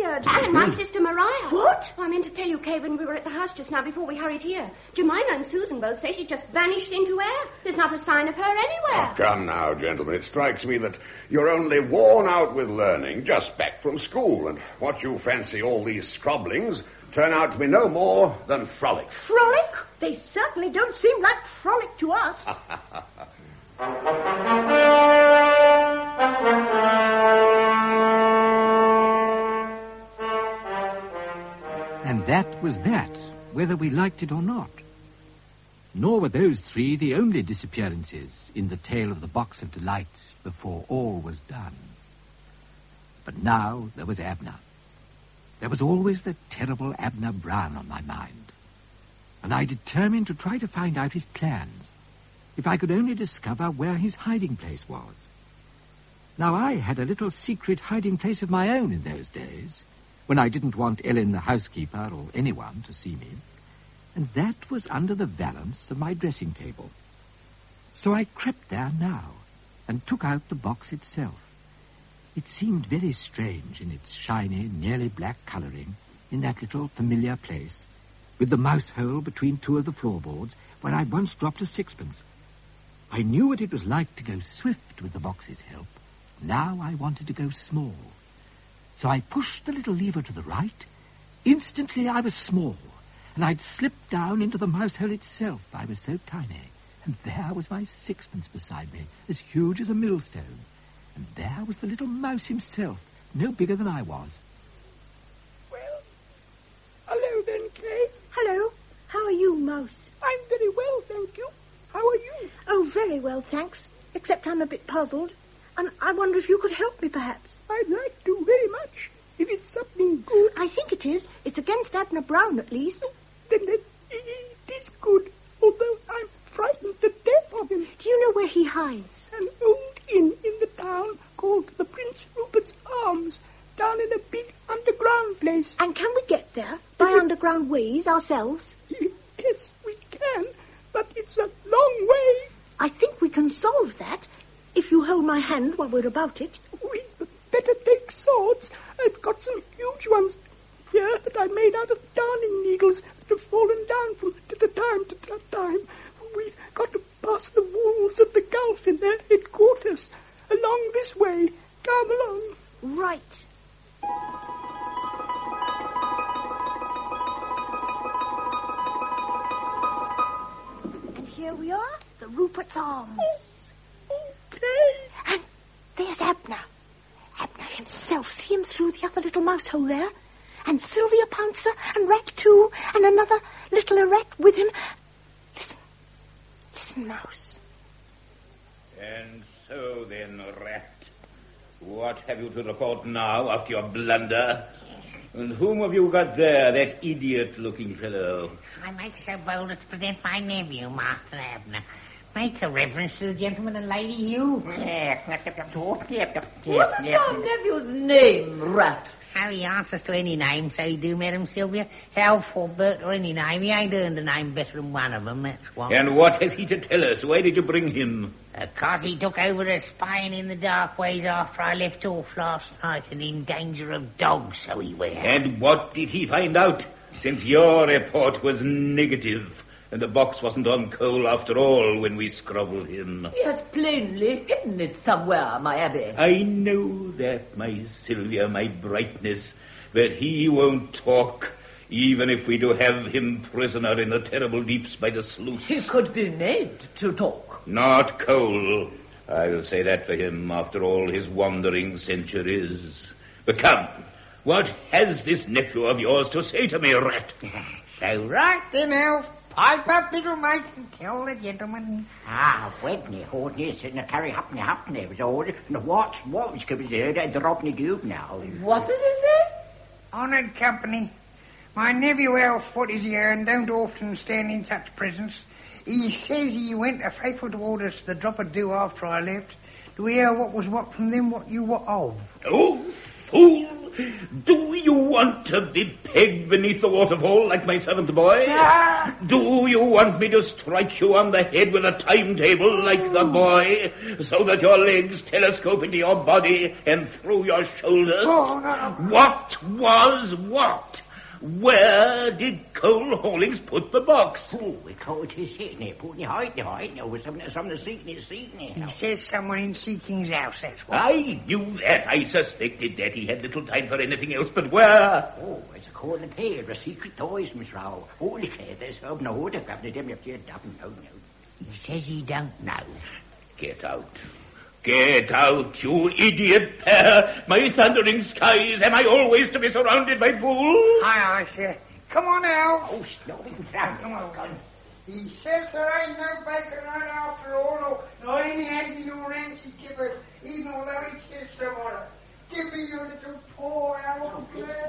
disappeared. And my sister Mariah. What? I meant to tell you, Kay, when we were at the house just now before we hurried here. Jemima and Susan both say she just vanished into air. There's not a sign of her anywhere. Oh, come now, gentlemen. It strikes me that you're only worn out with learning, just back from school, and what you fancy all these scrobblings turn out to be no more than frolic. Frolic? They certainly don't seem like frolic to us. And that was that, whether we liked it or not. Nor were those three the only disappearances in the tale of the Box of Delights before all was done. But now there was Abner. There was always the terrible Abner Brown on my mind. And I determined to try to find out his plans, if I could only discover where his hiding place was. Now, I had a little secret hiding place of my own in those days, when I didn't want Ellen the housekeeper or anyone to see me, and that was under the valance of my dressing table. So I crept there now, and took out the box itself. It seemed very strange in its shiny, nearly black colouring, in that little familiar place, with the mouse hole between two of the floorboards, where I'd once dropped a sixpence. I knew what it was like to go swift with the box's help. Now I wanted to go small. So I pushed the little lever to the right. Instantly I was small, and I'd slipped down into the mouse hole itself. I was so tiny. And there was my sixpence beside me, as huge as a millstone. And there was the little mouse himself, no bigger than I was. Well, hello then, Kay. Hello. How are you, Mouse? I'm very well, thank you. How are you? Oh, very well, thanks. Except I'm a bit puzzled. And I wonder if you could help me, perhaps. I'd like to very much, if it's something good. I think it is. It's against Abner Brown, at least. Then it is good, although I'm frightened to death of him. Do you know where he hides? An old inn in the town called the Prince Rupert's Arms, down in a big underground place. And can we get there by underground ways ourselves? Yes, we can, but it's a long way. I think we can solve that, if you hold my hand while we're about it. We'd better take swords. I've got some huge ones here that I made out of darning needles that have fallen down from time to time. We've got to pass the walls of the gulf in their headquarters. Along this way. Come along. Right. And here we are, the Rupert's Arms. Okay. And there's Abner. Abner himself. See him through the other little mouse hole there? And Sylvia Pouncer, and Rat too, and another little rat with him. Listen, Mouse. And so then, Rat, what have you to report now after your blunder? And whom have you got there, that idiot-looking fellow? I make so bold as to present my nephew, Master Abner. Make a reference to the gentleman and lady you. What is your nephew's name, Rat? How he answers to any name, so he do, Madam Sylvia. Alf or Bert or any name. He ain't earned a name better than one of them, that's what. And what has he to tell us? Why did you bring him? Because he took over the spying in the dark ways after I left off last night and in danger of dogs, so he were. And what did he find out? Since your report was negative, and the box wasn't on coal after all when we scrabbled him. He has plainly hidden it somewhere, my Abby. I know that, my Sylvia, my brightness, but he won't talk, even if we do have him prisoner in the terrible deeps by the sluice. He could be made to talk. Not coal. I will say that for him after all his wandering centuries. But come, what has this nephew of yours to say to me, Rat? So right then, Alf. Pipe up, little mate, and tell the gentleman. Wedney, Hortney, sitting a carry hapney, was all, and what was coming there, and the Robney Goob now. What does he say? Honoured company, my nephew Alf Foot is here and don't often stand in such presence. He says he went a faithful to orders to the drop of dew after I left, to hear what was what from them, what you were of. Oh, fool! Do you want to be pegged beneath the waterfall like my servant boy? Do you want me to strike you on the head with a timetable like the boy, so that your legs telescope into your body and through your shoulders? What was what? Where did Cole Hollings put the box? Oh, we caught his sitting there, putting it hiding over some of the seeking there. He says somewhere in Seeking's house, that's what. I knew that. I suspected that he had little time for anything else, but where? Oh, it's a corner pair of secret toys, Miss Rowe. Holy care, there's no order coming to them if you don't know. He says he don't know. Get out. Get out, you idiot pair! My thundering skies, am I always to be surrounded by fools? Aye, sir. Come on now. Oh, snobbing crap. Come on. He says there ain't no bacon right after all, not any Aggie nor Nancy Gibbard, even although he says so on her. Give me your little paw, Harold.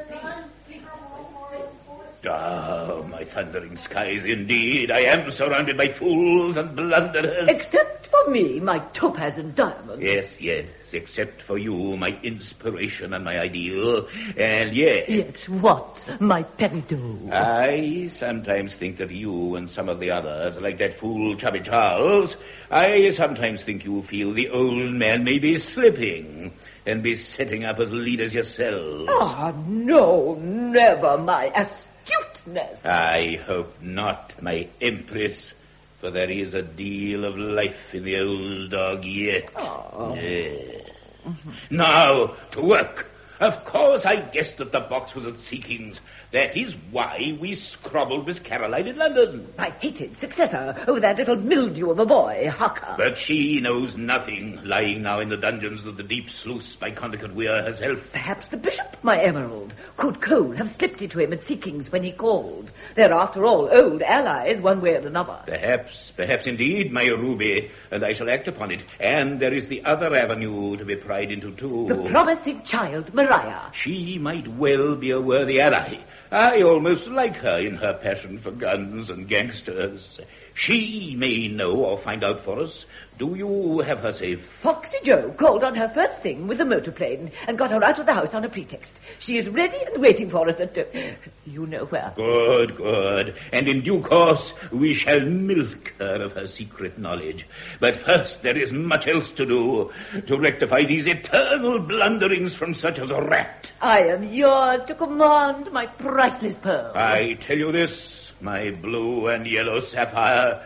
Ah, my thundering skies, indeed. I am surrounded by fools and blunderers. Except for me, my topaz and diamond. Yes, except for you, my inspiration and my ideal. And Yet what, my peridot? I sometimes think that you and some of the others, like that fool Chubby Charles, I sometimes think you feel the old man may be slipping and be setting up as leaders yourselves. Ah, no, never, my astuteness. I hope not, my empress, for there is a deal of life in the old dog yet. Oh. Yeah. Now, to work. Of course I guessed that the box was at Seeking's. That is why we scrabbled Miss Caroline in London. My hated successor, that little mildew of a boy, Hucker. But she knows nothing, lying now in the dungeons of the deep sluice by Condicott Weir herself. Perhaps the bishop, my emerald. Could Cole have slipped into him at Seeking's when he called? They're, after all, old allies, one way or another. Perhaps indeed, my ruby, and I shall act upon it. And there is the other avenue to be pried into, too. The promising child, Maria. She might well be a worthy ally. I almost like her in her passion for guns and gangsters. She may know or find out for us. Do you have her safe? Foxy Joe called on her first thing with the motor plane and got her out of the house on a pretext. She is ready and waiting for us at, you know where. Good. And in due course, we shall milk her of her secret knowledge. But first, there is much else to do to rectify these eternal blunderings from such as a rat. I am yours to command, my priceless pearl. I tell you this, my blue and yellow sapphire,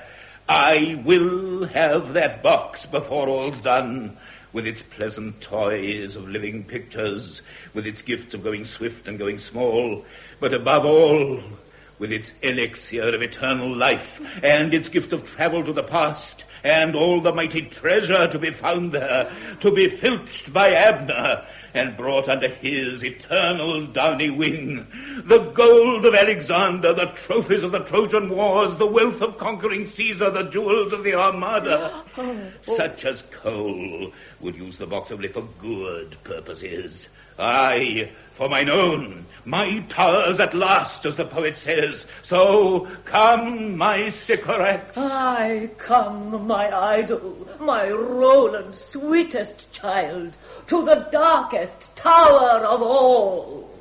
I will have that box before all's done, with its pleasant toys of living pictures, with its gifts of going swift and going small, but above all, with its elixir of eternal life, and its gift of travel to the past, and all the mighty treasure to be found there, to be filched by Abner, and brought under his eternal downy wing, the gold of Alexander, the trophies of the Trojan wars, the wealth of conquering Caesar, the jewels of the Armada. Such as Cole would use the box only for good purposes. I, for mine own, my towers at last, as the poet says. So come, my Sycorax. I come, my idol, my Roland, sweetest child, to the darkest tower of all.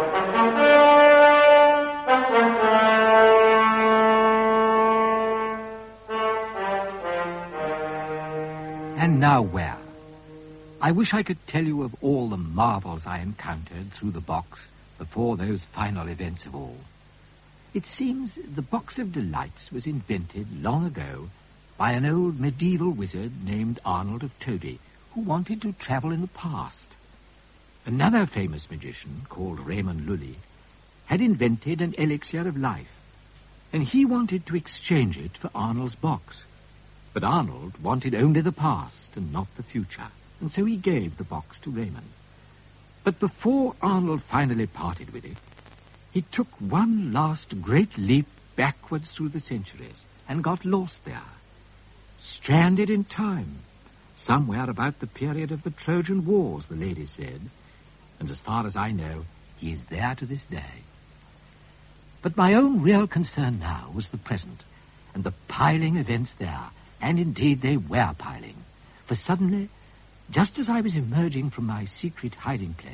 And now where? I wish I could tell you of all the marvels I encountered through the box before those final events of all. It seems the Box of Delights was invented long ago by an old medieval wizard named Arnold of Tody, who wanted to travel in the past. Another famous magician, called Raymond Lully, had invented an elixir of life, and he wanted to exchange it for Arnold's box. But Arnold wanted only the past and not the future, and so he gave the box to Raymond. But before Arnold finally parted with it, he took one last great leap backwards through the centuries and got lost there, stranded in time, somewhere about the period of the Trojan Wars, the lady said, and as far as I know, he is there to this day. But my own real concern now was the present, and the piling events there, and indeed they were piling, for suddenly, just as I was emerging from my secret hiding place,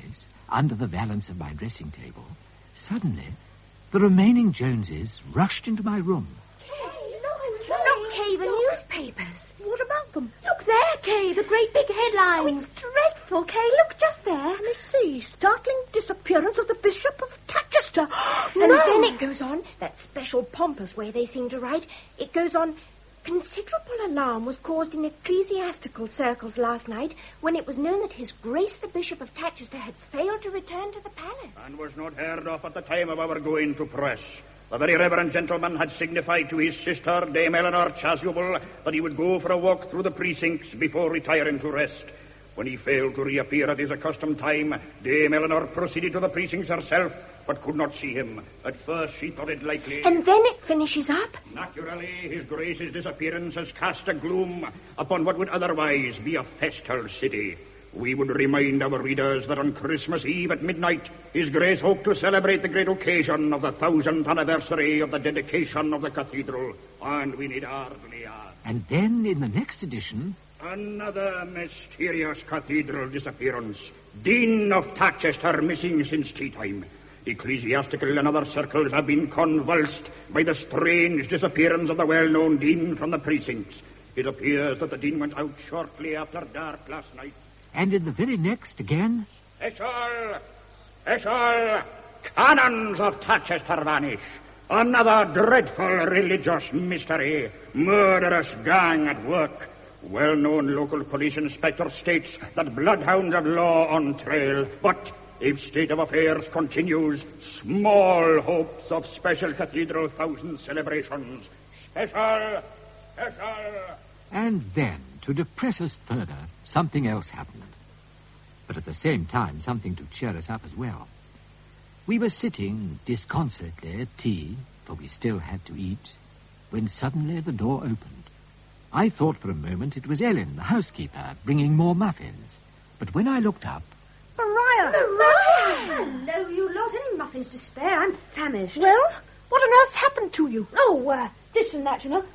under the valance of my dressing table, suddenly the remaining Joneses rushed into my room. Look, Kay, the newspapers. What about them? Look there, Kay, the great big headlines. Oh, it's dreadful, Kay. Look just there. Let me see. Startling disappearance of the Bishop of Tatchester. And then it goes on, that special pompous way they seem to write. It goes on, considerable alarm was caused in ecclesiastical circles last night when it was known that His Grace the Bishop of Tatchester had failed to return to the palace. And was not heard of at the time of our going to press. The very reverend gentleman had signified to his sister, Dame Eleanor Chasuble, that he would go for a walk through the precincts before retiring to rest. When he failed to reappear at his accustomed time, Dame Eleanor proceeded to the precincts herself, but could not see him. At first she thought it likely. And then it finishes up. Naturally, His Grace's disappearance has cast a gloom upon what would otherwise be a festal city. We would remind our readers that on Christmas Eve at midnight, His Grace hoped to celebrate the great occasion of the 1000th anniversary of the dedication of the cathedral, and we need hardly add. And then, in the next edition, another mysterious cathedral disappearance. Dean of Tatchester missing since tea time. Ecclesiastical and other circles have been convulsed by the strange disappearance of the well-known Dean from the precincts. It appears that the Dean went out shortly after dark last night. And in the very next again, Special! Canons of Tatchester vanish. Another dreadful religious mystery. Murderous gang at work. Well-known local police inspector states that bloodhounds of law on trail. But if state of affairs continues, small hopes of special cathedral 1000 celebrations. Special! And then, to depress us further, something else happened. But at the same time, something to cheer us up as well. We were sitting disconsolately at tea, for we still had to eat, when suddenly the door opened. I thought for a moment it was Ellen, the housekeeper, bringing more muffins. But when I looked up... Maria! Hello, you lot. Any muffins to spare? I'm famished. Well, what on earth's happened to you? Oh, this and that, you know.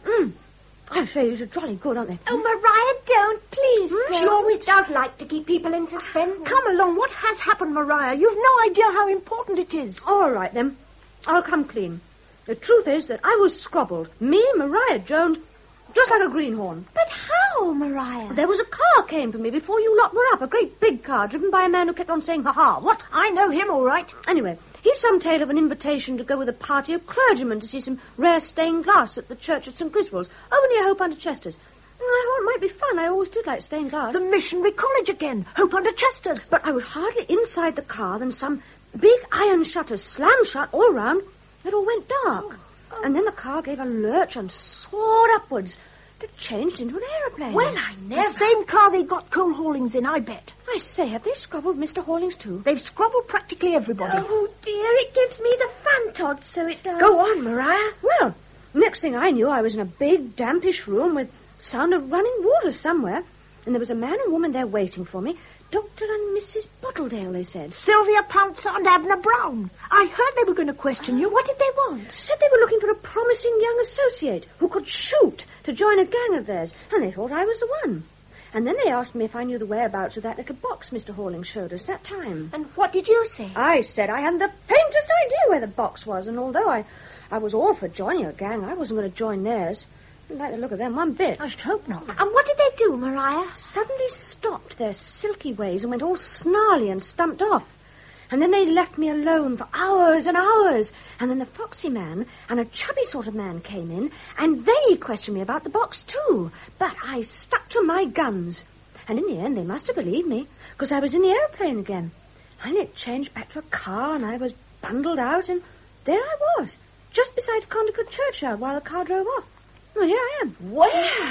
I say, these are jolly good, aren't they? Oh, Maria, don't. Please don't. She always does like to keep people in suspense. Come along. What has happened, Maria? You've no idea how important it is. All right, then. I'll come clean. The truth is that I was scrobbled. Me, Maria Jones, just like a greenhorn. But how, Maria? There was a car came for me before you lot were up. A great big car driven by a man who kept on saying, ha-ha. What? I know him, all right. Anyway, he'd some tale of an invitation to go with a party of clergymen to see some rare stained glass at the church at St. Griswold's, over near Hope under Chester's. I thought it might be fun. I always did like stained glass. The missionary college again, Hope under Chester's. But I was hardly inside the car than some big iron shutters slammed shut all round. It all went dark. And then the car gave a lurch and soared upwards. It changed into an aeroplane. Well, I never. The same car they got Cole Hawlings in, I bet. I say, have they scrobbled Mr. Hawlings too? They've scrobbled practically everybody. Oh, dear, it gives me the fantod, so it does. Go on, Maria. Well, next thing I knew, I was in a big, dampish room with sound of running water somewhere. And there was a man and woman there waiting for me. Dr. and Mrs. Bottledale, they said. Sylvia Pouncer and Abner Brown. I heard they were going to question you. What did they want? Said they were looking for a promising young associate who could shoot to join a gang of theirs, and they thought I was the one. And then they asked me if I knew the whereabouts of that little box Mr. Hawlings showed us that time. And what did you say? I said I hadn't the faintest idea where the box was, and although I was all for joining a gang, I wasn't going to join theirs. Didn't like the look of them one bit. I should hope not. And what did they do, Maria? Suddenly stopped their silky ways and went all snarly and stumped off. And then they left me alone for hours and hours. And then the foxy man and a chubby sort of man came in, and they questioned me about the box too. But I stuck to my guns. And in the end, they must have believed me, because I was in the aeroplane again. And it changed back to a car, and I was bundled out, and there I was, just beside Condicote churchyard while the car drove off. Well, here I am. Wow!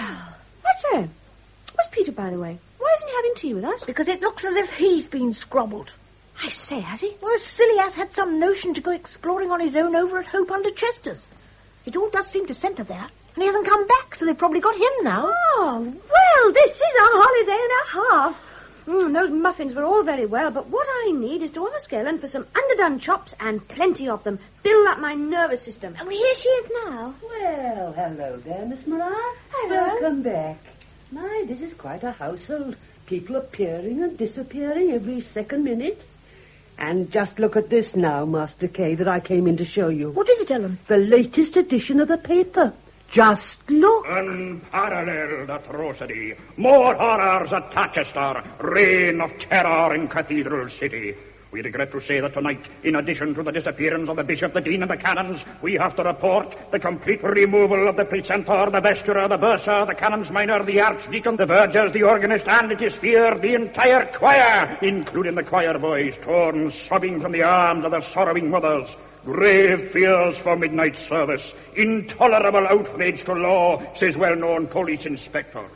That's right. Where's Peter, by the way? Why isn't he having tea with us? Because it looks as if he's been scrobbled. I say, has he? Well, silly ass had some notion to go exploring on his own over at Hope under Chester's. It all does seem to centre there. And he hasn't come back, so they've probably got him now. Oh, well, this is a holiday and a half. Those muffins were all very well, but what I need is to ask Ellen for some underdone chops and plenty of them. Build up my nervous system. Oh, here she is now. Well, hello there, Miss Maria. Hello. Welcome back. My, this is quite a household. People appearing and disappearing every second minute. And just look at this now, Master Kay, that I came in to show you. What is it, Ellen? The latest edition of the paper. Just look. Unparalleled atrocity. More horrors at Tatchester. Reign of terror in Cathedral City. We regret to say that tonight, in addition to the disappearance of the bishop, the dean, and the canons, we have to report the complete removal of the precentor, the vestryman, the bursar, the canons minor, the archdeacon, the vergers, the organist, and, it is feared, the entire choir, including the choir boys, torn, sobbing from the arms of their sorrowing mothers. Grave fears for midnight service. Intolerable outrage to law, says well-known police inspector.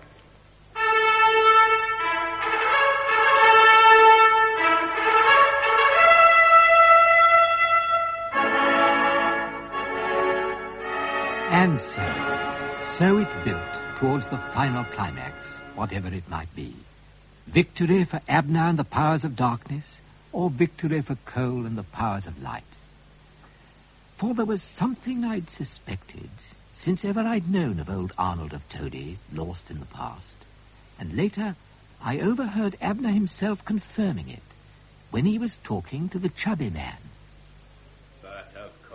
And so it built towards the final climax, whatever it might be. Victory for Abner and the powers of darkness, or victory for Cole and the powers of light. For there was something I'd suspected, since ever I'd known of old Arnold of Tody, lost in the past. And later, I overheard Abner himself confirming it, when he was talking to the chubby man. But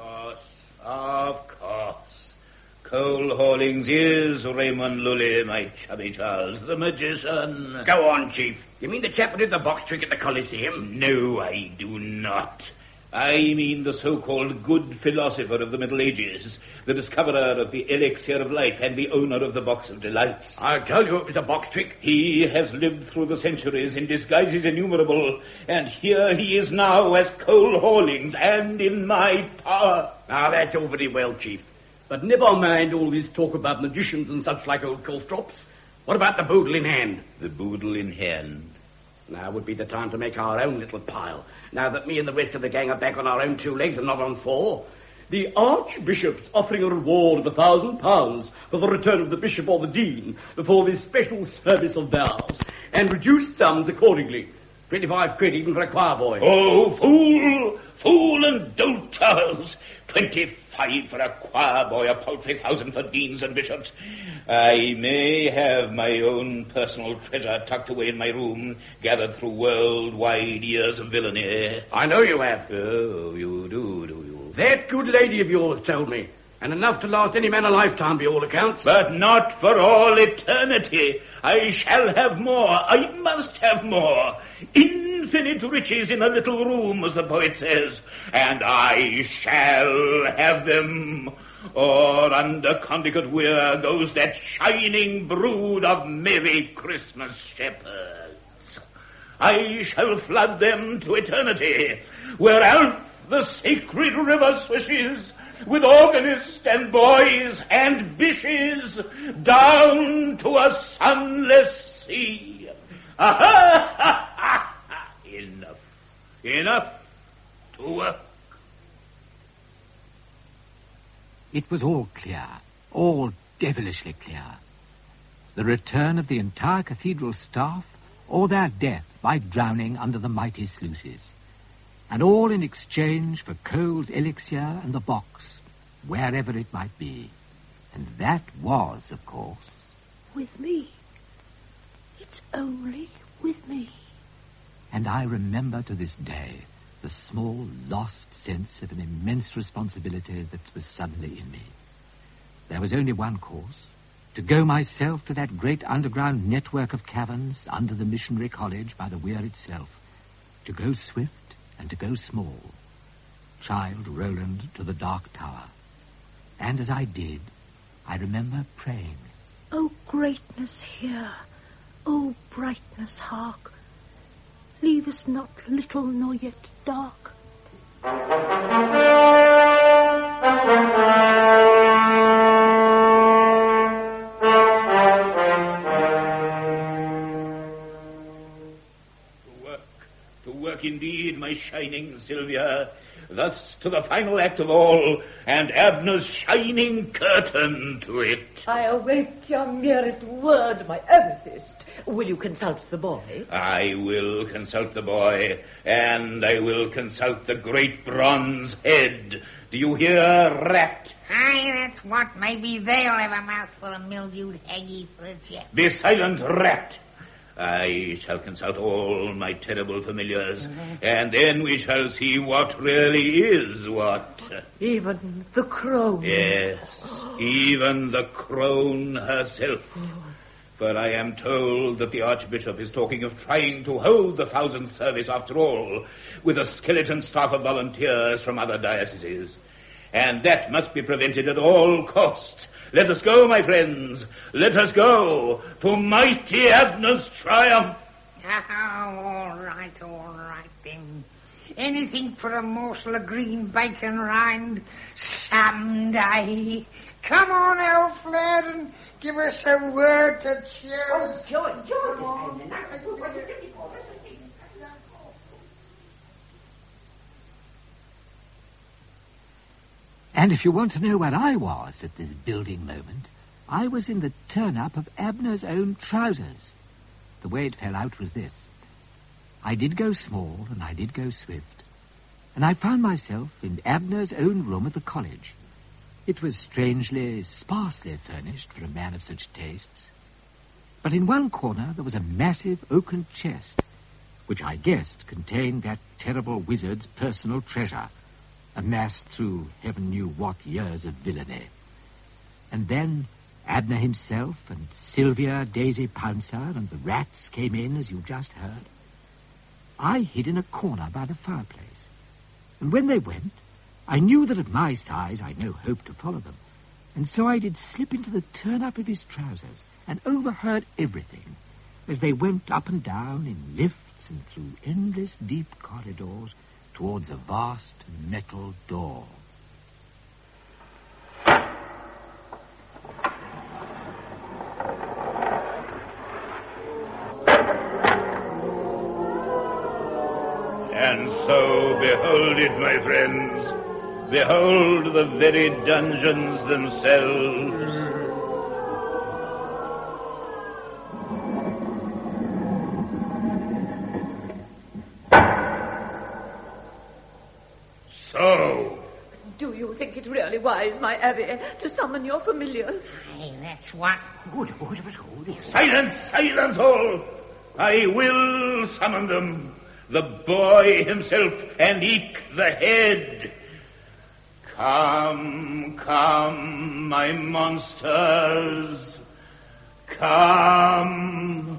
of course, Cole Hawlings is Raymond Lully, my chubby Charles, the magician. Go on, Chief. You mean the chap who did the box trick at the Colosseum? No, I do not. I mean the so-called good philosopher of the Middle Ages, the discoverer of the elixir of life and the owner of the box of delights. I told you it was a box trick. He has lived through the centuries in disguises innumerable, and here he is now as Cole Hawlings and in my power. Now, that's all very well, Chief. But never mind all this talk about magicians and such like old Calstrops. What about the boodle in hand? The boodle in hand. Now would be the time to make our own little pile. Now that me and the rest of the gang are back on our own 2 legs and not on 4. The Archbishop's offering a reward of £1,000 for the return of the bishop or the dean before this special service of theirs, and reduced sums accordingly. 25 quid even for a choir boy. Oh, fool and dolt, Charles. 25 for a choir boy, a paltry 1,000 for deans and bishops. I may have my own personal treasure tucked away in my room, gathered through worldwide years of villainy. I know you have. Oh, you do you? That good lady of yours told me. And enough to last any man a lifetime, by all accounts. But not for all eternity. I shall have more. I must have more. Infinite riches in a little room, as the poet says. And I shall have them. Or under Condicut Weir goes that shining brood of Merry Christmas shepherds. I shall flood them to eternity, where Alf the sacred river swishes, with organist and boys and bishes, down to a sunless sea. Aha! Enough to work. It was all clear, all devilishly clear. The return of the entire cathedral staff, or their death by drowning under the mighty sluices. And all in exchange for Cole's elixir and the box, wherever it might be. And that was, of course, with me. It's only with me. And I remember to this day the small, lost sense of an immense responsibility that was suddenly in me. There was only one course, to go myself to that great underground network of caverns under the missionary college by the weir itself, to go swift and to go small, child Roland to the dark tower. And as I did, I remember praying, O greatness hear, O brightness hark, leave us not little nor yet dark. To work indeed, my shining Sylvia, thus to the final act of all, and Abner's shining curtain to it. I await your merest word, my amethyst. Will you consult the boy? I will consult the boy, and I will consult the great bronze head. Do you hear, rat? Aye, that's what. Maybe they'll have a mouthful of mildewed haggy for a jet. Be silent, rat. I shall consult all my terrible familiars, and then we shall see what really is what. Even the crone? Yes, even the crone herself. For I am told that the Archbishop is talking of trying to hold the 1000th service after all, with a skeleton staff of volunteers from other dioceses. And that must be prevented at all costs. Let us go, my friends. Let us go to mighty Abner's triumph. All right then. Anything for a morsel of green bacon rind someday. Come on, Elf lad, and give us a word to cheer us. George. And if you want to know where I was at this building moment, I was in the turn-up of Abner's own trousers. The way it fell out was this. I did go small and I did go swift, and I found myself in Abner's own room at the college. It was strangely, sparsely furnished for a man of such tastes. But in one corner there was a massive oaken chest, which I guessed contained that terrible wizard's personal treasure, amassed through heaven knew what years of villainy. And then Abner himself and Sylvia Daisy Pouncer and the rats came in, as you just heard. I hid in a corner by the fireplace, and when they went, I knew that at my size I'd no hope to follow them, and so I did slip into the turn-up of his trousers and overheard everything as they went up and down in lifts and through endless deep corridors towards a vast metal door. And so, behold it, my friends. Behold the very dungeons themselves. So. Do you think it really wise, my Abby, to summon your familiars? Aye, that's what. Good. Silence all. I will summon them. The boy himself, and eke the head. Come, my monsters. Come.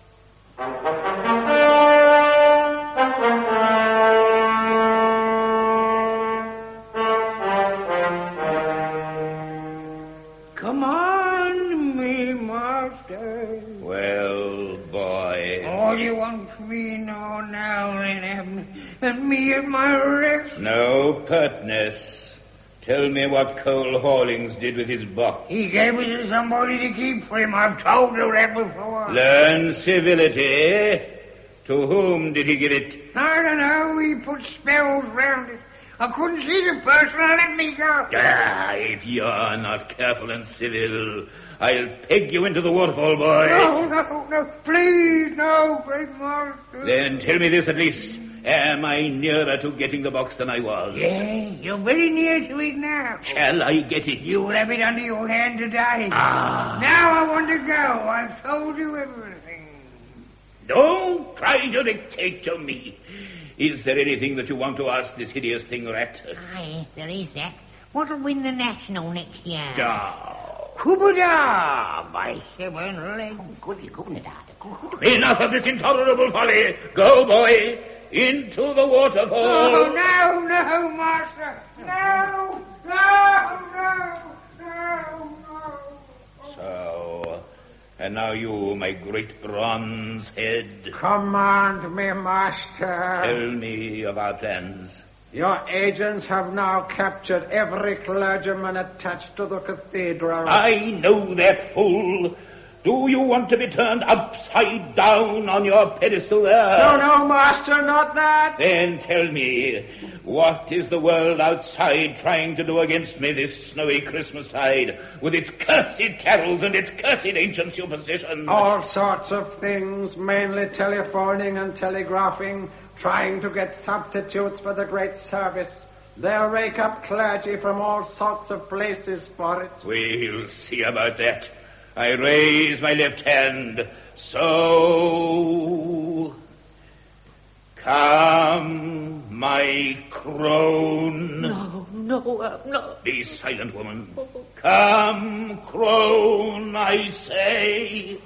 Come on, me master. Well, boy. All you want from me now, Abner, and me at my rest. No pertness. Tell me what Cole Hawlings did with his box. He gave it to somebody to keep for him. I've told you that before. Learn civility. To whom did he give it? I don't know. He put spells round it. I couldn't see the person. Let me go. If you're not careful and civil, I'll peg you into the waterfall, boy. No. Please, no, great master. Then tell me this at least. Am I nearer to getting the box than I was? Yeah, you're very near to it now. Shall I get it? You will have it under your hand today. Ah. Now I want to go. I've told you everything. Don't try to dictate to me. Is there anything that you want to ask this hideous thing, Rat? Aye, there is that. What'll win the National next year? Kubada, by 7 legs. Enough of this intolerable folly. Go, boy, into the waterfall. Oh, no, master. No. So, and now you, my great bronze head. Command me, master. Tell me of our plans. Your agents have now captured every clergyman attached to the cathedral. I know that, fool. Do you want to be turned upside down on your pedestal there? No, master, not that. Then tell me, what is the world outside trying to do against me this snowy Christmastide, with its cursed carols and its cursed ancient superstitions? All sorts of things, mainly telephoning and telegraphing, trying to get substitutes for the great service. They'll rake up clergy from all sorts of places for it. We'll see about that. I raise my left hand. So, come, my crone. No. Be silent, woman. Come, crone, I say.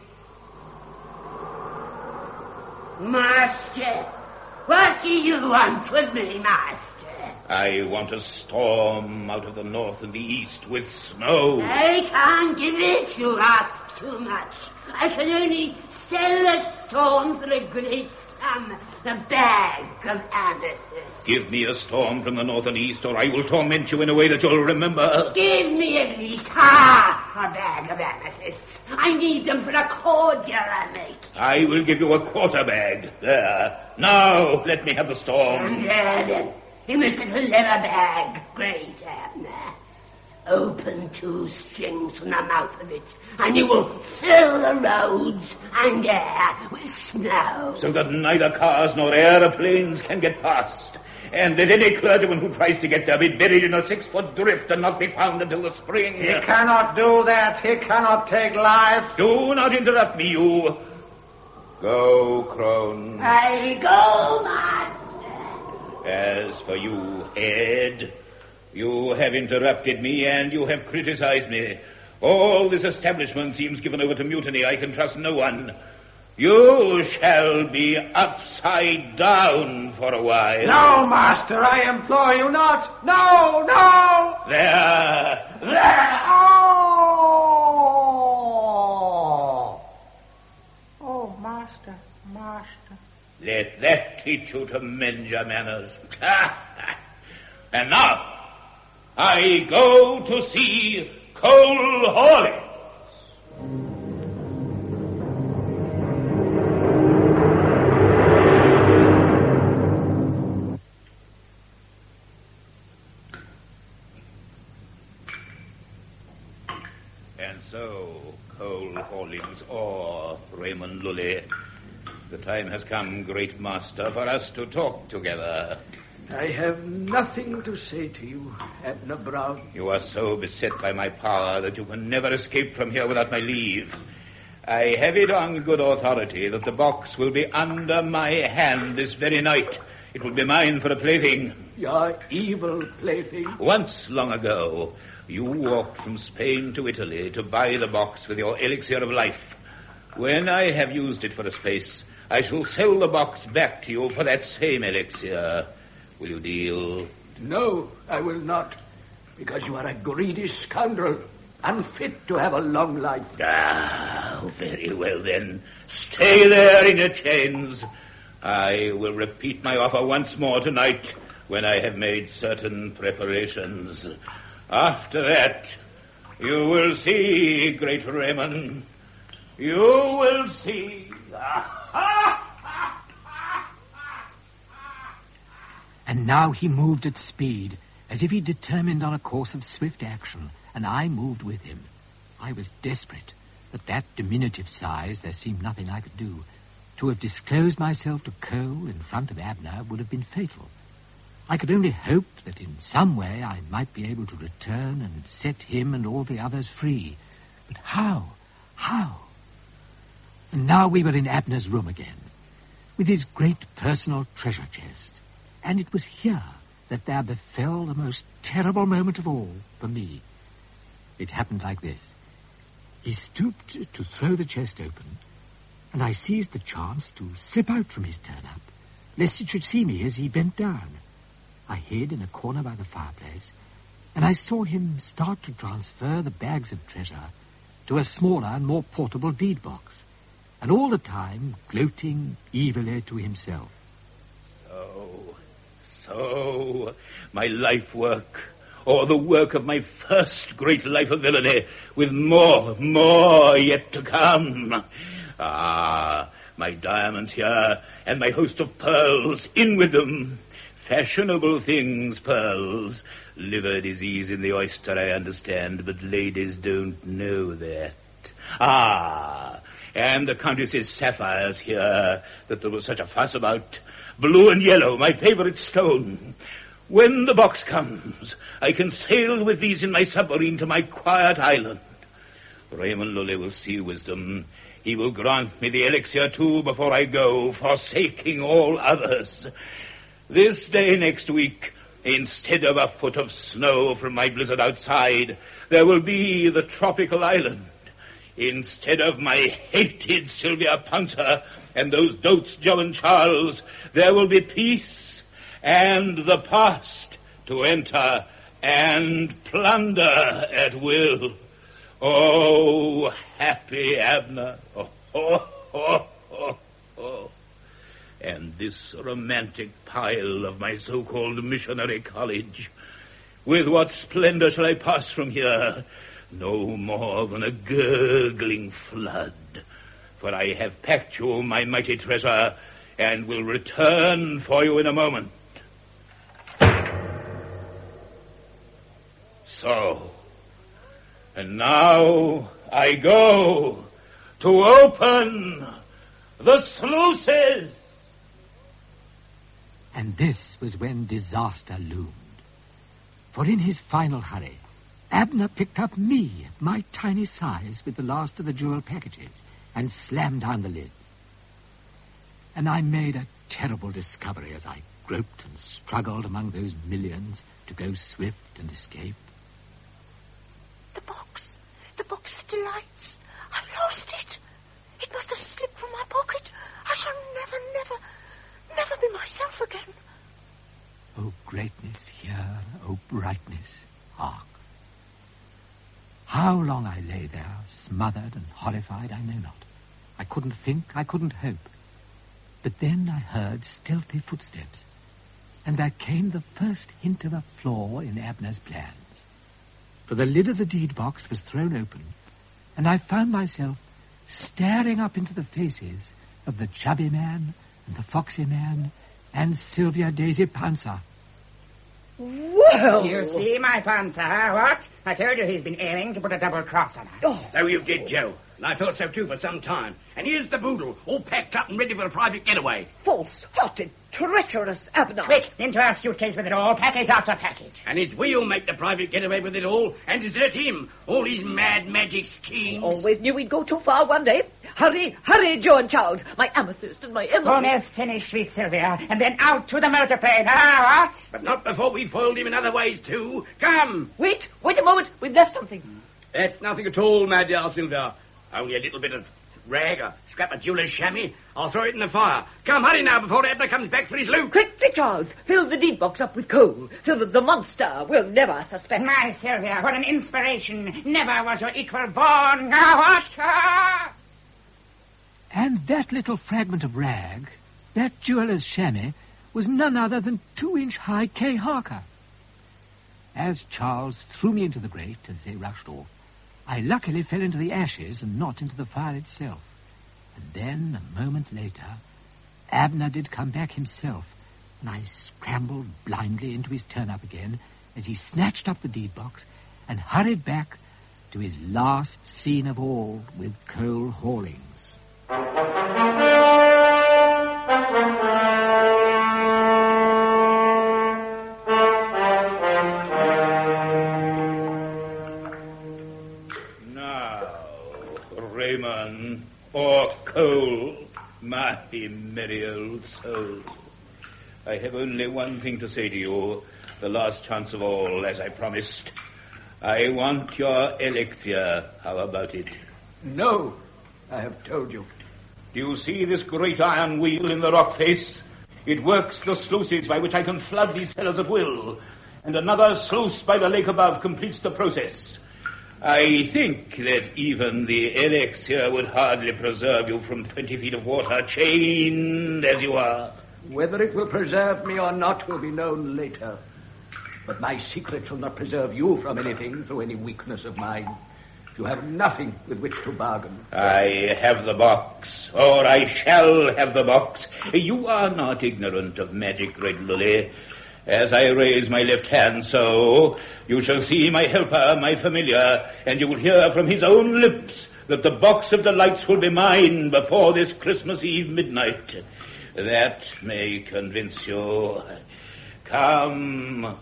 Master, what do you want with me, master? I want a storm out of the north and the east with snow. I can't give it, you ask too much. I can only sell a storm for a great sum, a bag of amethyst. Give me a storm from the north and east, or I will torment you in a way that you'll remember. Give me at least half a bag of amethysts. I need them for a cordial I make. I will give you a quarter bag. There. Now, let me have the storm. And there, then. In this little leather bag, great Abner. Open 2 strings from the mouth of it, and you will fill the roads and air with snow. So that neither cars nor aeroplanes can get past. And let any clergyman who tries to get there be buried in a 6-foot drift and not be found until the spring. He cannot do that. He cannot take life. Do not interrupt me, you. Go, crone. I go, master. As for you, Ed, you have interrupted me and you have criticized me. All this establishment seems given over to mutiny. I can trust no one. You shall be upside down for a while. No, master, I implore you not. No. There. Oh, master. Let that teach you to mend your manners. And now, I go to see Cole Hawley. And so, Cole Hawlings or Raymond Lully, the time has come, great master, for us to talk together. I have nothing to say to you, Abner Brown. You are so beset by my power that you can never escape from here without my leave. I have it on good authority that the box will be under my hand this very night. It will be mine for a plaything. Your evil plaything? Once long ago, you walked from Spain to Italy to buy the box with your elixir of life. When I have used it for a space, I shall sell the box back to you for that same elixir. Will you deal? No, I will not, because you are a greedy scoundrel, unfit to have a long life. Ah, very well then. Stay there in your chains. I will repeat my offer once more tonight when I have made certain preparations. After that, you will see, great Raymond. You will see. And now he moved at speed, as if he determined on a course of swift action, and I moved with him. I was desperate. At that diminutive size, there seemed nothing I could do. To have disclosed myself to Cole in front of Abner would have been fatal. I could only hope that in some way I might be able to return and set him and all the others free. But how? How? And now we were in Abner's room again, with his great personal treasure chest. And it was here that there befell the most terrible moment of all for me. It happened like this. He stooped to throw the chest open, and I seized the chance to slip out from his turn-up, lest it should see me as he bent down. I hid in a corner by the fireplace, and I saw him start to transfer the bags of treasure to a smaller and more portable deed box, and all the time gloating evilly to himself. So, my life work, or the work of my first great life of villainy, with more yet to come. Ah, my diamonds here, and my host of pearls, in with them. Fashionable things, pearls. Liver disease in the oyster, I understand, but ladies don't know that. Ah, and the Countess's sapphires here, that there was such a fuss about. Blue and yellow, my favorite stone. When the box comes, I can sail with these in my submarine to my quiet island. Raymond Lully will see wisdom. He will grant me the elixir too before I go, forsaking all others. This day next week, instead of a foot of snow from my blizzard outside, there will be the tropical island. Instead of my hated Sylvia Punter and those dotes Joe and Charles, there will be peace and the past to enter and plunder at will. Oh, happy Abner. Oh. And this romantic pile of my so-called missionary college. With what splendor shall I pass from here? No more than a gurgling flood. For I have packed you my mighty treasure, and will return for you in a moment. So, and now I go to open the sluices. And this was when disaster loomed. For in his final hurry, Abner picked up me, my tiny size, with the last of the jewel packages, and slammed down the lid. And I made a terrible discovery as I groped and struggled among those millions to go swift and escape. The box of delights. I've lost it. It must have slipped from my pocket. I shall never be myself again. O greatness here, O brightness, hark. How long I lay there, smothered and horrified, I know not. I couldn't think, I couldn't hope. But then I heard stealthy footsteps, and there came the first hint of a flaw in Abner's plans. For the lid of the deed box was thrown open, and I found myself staring up into the faces of the chubby man and the foxy man and Sylvia Daisy Pouncer. Well! You see, my Pouncer, what? I told you he's been aiming to put a double cross on us. Oh, so you did, Joe. And I thought so too for some time. And here's the boodle, all packed up and ready for a private getaway. False-hearted, treacherous Abner. Quick, into our suitcase with it all, package after package. And it's we'll make the private getaway with it all and desert him. All these mad magic schemes. Always knew we'd go too far one day. Hurry, Joe and Charles. My amethyst and my emerald. Almost finished, sweet Sylvia, and then out to the motor plane. What? But not before we foiled him in other ways too. Come. Wait a moment. We've left something. That's nothing at all, my dear Sylvia. Only a little bit of rag, a scrap of jeweller's chamois. I'll throw it in the fire. Come, hurry now, before Abner comes back for his loot. Quick, Charles. Fill the deed box up with coal, so that the monster will never suspect. My Sylvia, what an inspiration. Never was your equal born. What? And that little fragment of rag, that jeweller's chamois, was none other than 2-inch-high Kay Harker. As Charles threw me into the grate as they rushed off, I luckily fell into the ashes and not into the fire itself. And then, a moment later, Abner did come back himself, and I scrambled blindly into his turn-up again as he snatched up the deed box and hurried back to his last scene of all with Cole Hawlings. Raymond, or Cole, my merry old soul. I have only one thing to say to you, the last chance of all, as I promised. I want your elixir. How about it? No, I have told you. Do you see this great iron wheel in the rock face? It works the sluices by which I can flood these cellars at will, and another sluice by the lake above completes the process. I think that even the elixir would hardly preserve you from 20 feet of water, chained as you are. Whether it will preserve me or not will be known later. But my secret shall not preserve you from anything through any weakness of mine. You have nothing with which to bargain. I have the box, or I shall have the box. You are not ignorant of magic, Red Lily. As I raise my left hand, so you shall see my helper, my familiar, and you will hear from his own lips that the box of delights will be mine before this Christmas Eve midnight. That may convince you. Come,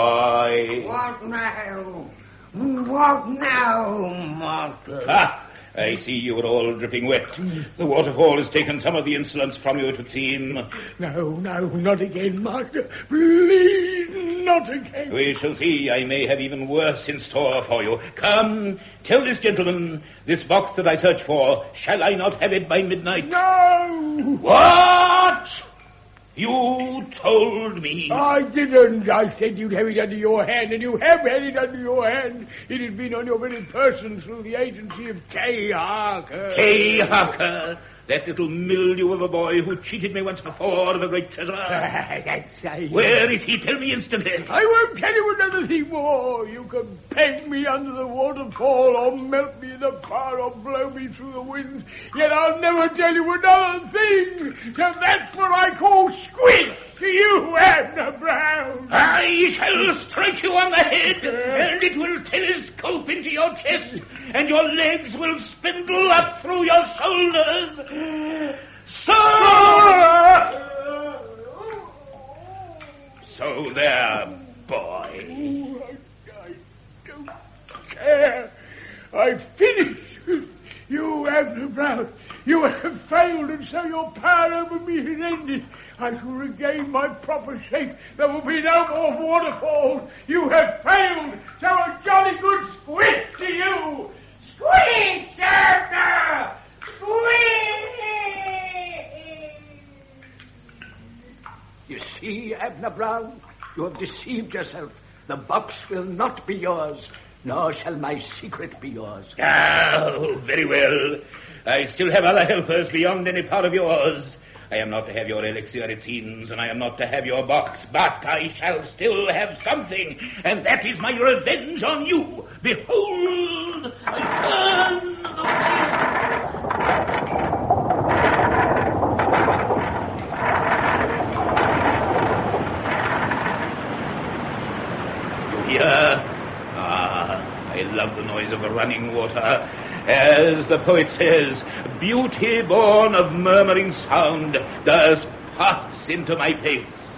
boy. What now? What now, master? Ah, I see you are all dripping wet. The waterfall has taken some of the insolence from you, it would seem. No, not again, Master. Please, not again. We shall see. I may have even worse in store for you. Come, tell this gentleman, this box that I search for, shall I not have it by midnight? No! What? You told me. I didn't. I said you'd have it under your hand, and you have had it under your hand. It has been on your very person through the agency of Kay Harker. Kay Harker? That little mildew of a boy who cheated me once before of a great treasure. That's Where is he? Tell me instantly. I won't tell you another thing more. You can peg me under the waterfall or melt me in the fire or blow me through the wind. Yet I'll never tell you another thing. So that's what I call squid to you, Abner Brown. I shall strike you on the head, and it will telescope into your chest, and your legs will spindle up through your shoulders. So there, boy. I don't care. I've finished with you, Abner Brown. You have failed, and so your power over me has ended. I shall regain my proper shape. There will be no more waterfalls. You have failed, so a jolly good squid to you. Squid, Abner! Squid! You see, Abner Brown, you have deceived yourself. The box will not be yours, nor shall my secret be yours. Oh, very well. I still have other helpers beyond any part of yours. I am not to have your elixir, it seems, and I am not to have your box, but I shall still have something, and that is my revenge on you. Behold, I turn the I love the noise of running water. As the poet says, beauty born of murmuring sound does pass into my face.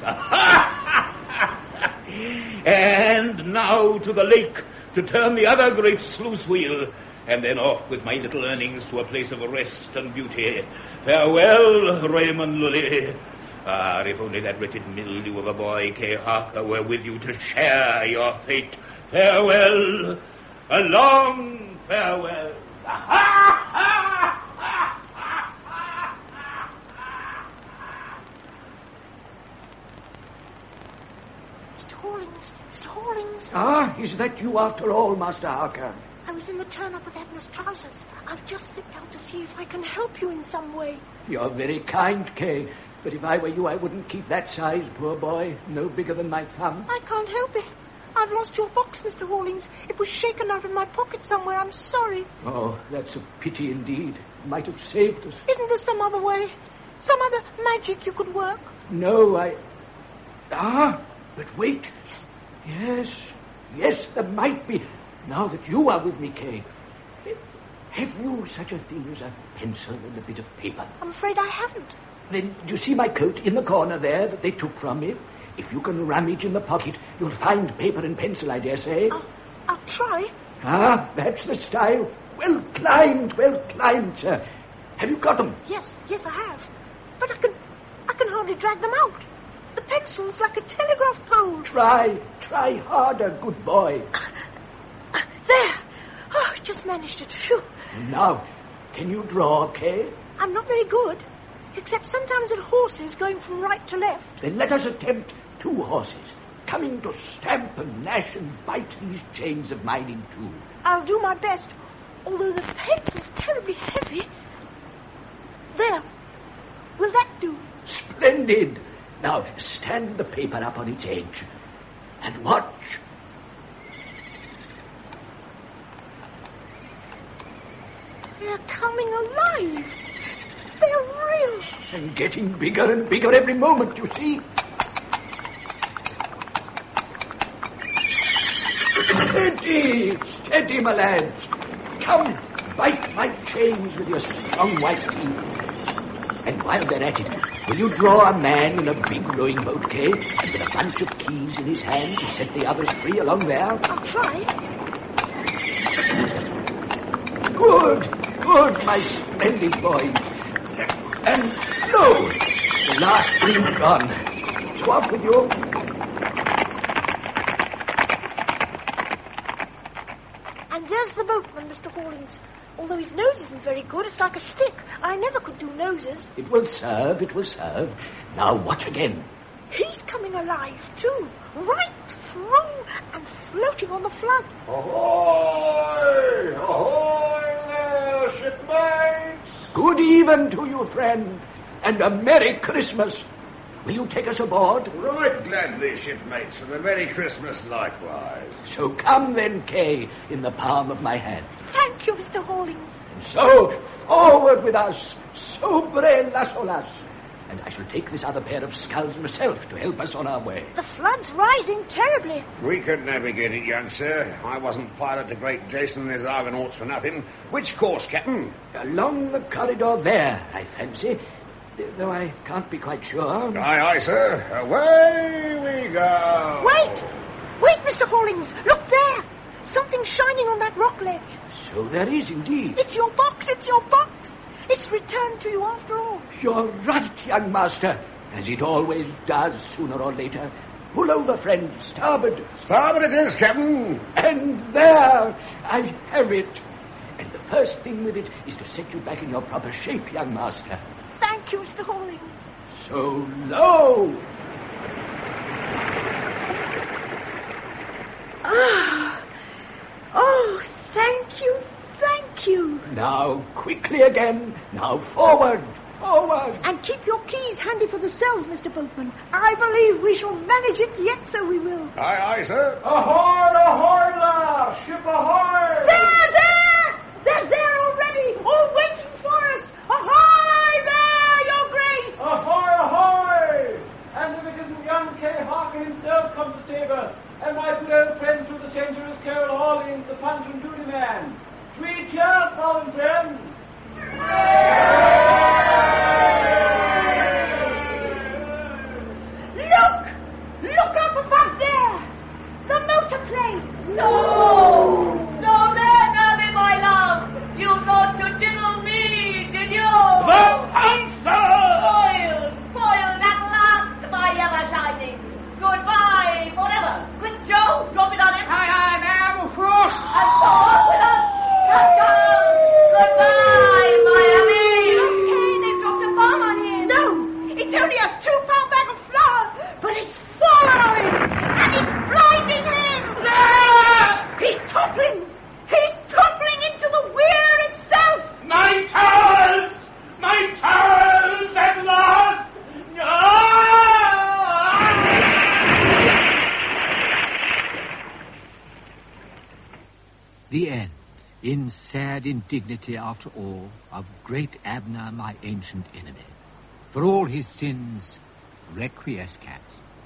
And now to the lake to turn the other great sluice wheel, and then off with my little earnings to a place of rest and beauty. Farewell, Raymond Lully. Ah, if only that wretched mildew of a boy, Kay Harker, were with you to share your fate. Farewell, a long farewell. Mr. Hawlings. Ah, is that you after all, Master Harker? I was in the turn-up with Abner's trousers. I've just slipped out to see if I can help you in some way. You're very kind, Kay. But if I were you, I wouldn't keep that size, poor boy. No bigger than my thumb. I can't help it. I've lost your box, Mr. Hawlings. It was shaken out of my pocket somewhere. I'm sorry. Oh, that's a pity indeed. Might have saved us. Isn't there some other way? Some other magic you could work? No, but wait. Yes, there might be. Now that you are with me, Kay. Have you such a thing as a pencil and a bit of paper? I'm afraid I haven't. Then, do you see my coat in the corner there that they took from me? If you can rummage in the pocket, you'll find paper and pencil, I dare say. I'll try. Ah, that's the style. Well climbed, sir. Have you got them? Yes, I have. But I can hardly drag them out. The pencil's like a telegraph pole. Try harder, good boy. There. Oh, I just managed it. Phew. Now, can you draw, Kay? I'm not very good, except sometimes at horses going from right to left. Then let us attempt 2 horses, coming to stamp and gnash and bite these chains of mine in 2. I'll do my best, although the pencil's terribly heavy. There. Will that do? Splendid. Now, stand the paper up on its edge and watch. They're coming alive. They're real. And getting bigger and bigger every moment, you see. Steady, my lads. Come, bite my chains with your strong white teeth. And while they're at it, will you draw a man in a big rowing boat, Kay, and with a bunch of keys in his hand to set the others free along there? I'll try. Good. Good, my splendid boy. And lo, the last green gone. So off with you. And there's the boatman, Mr. Hawlings. Although his nose isn't very good, it's like a stick. I never could do noses. It will serve, it will serve. Now watch again. He's coming alive, too. Right through and floating on the flood. Ahoy! Ahoy there, shipmates! Good even to you, friend, and a Merry Christmas. Will you take us aboard? Right gladly, shipmates, and a Merry Christmas likewise. So come then, Kay, in the palm of my hand. Thank you, Mr. Hawlings. And so, forward with us, sobre las olas. And I shall take this other pair of sculls myself to help us on our way. The flood's rising terribly. We could navigate it, young sir. I wasn't pilot to great Jason and his Argonauts for nothing. Which course, Captain? Along the corridor there, I fancy. Though I can't be quite sure. Aye, aye, sir. Away we go. Wait, Mr. Hawlings. Look there. Something shining on that rock ledge. So there is indeed. It's your box. It's returned to you after all. You're right, young master. As it always does sooner or later. Pull over, friend. Starboard. Starboard it is, Captain. And there I have it. And the first thing with it is to set you back in your proper shape, young master. Thank you, Mr. Hawlings. So low. Oh, thank you. Now, quickly again. Now, forward. And keep your keys handy for the cells, Mr. Boatman. I believe we shall manage it yet, so we will. Aye, aye, sir. Ahoy there! Ship ahoy! They're there already, all waiting for us. Ahoy there, Your Grace! Ahoy! And if it isn't young Kay Harker himself come to save us, and my good old friend through the centuries, Carol Hawlings, the Punch and Judy man. 3 cheers, fallen friends! Look up above there! The motor plane! No, there, Nervy, my love! You thought to diddle me, did you? The Panzer! Foiled at last, my ever-shining. Goodbye, forever. Quick, Joe, drop it on him. Aye, now, Frost. And so on with us. Touchdown! Goodbye, Miami! Okay, they've dropped a bomb on him. No, it's only a 2-pound bag of flour, but it's fallen on him, and it's blinding him. He's toppling into the weir itself. My towels! At last! The end, in sad indignity after all, of great Abner, my ancient enemy. For all his sins, requiescat.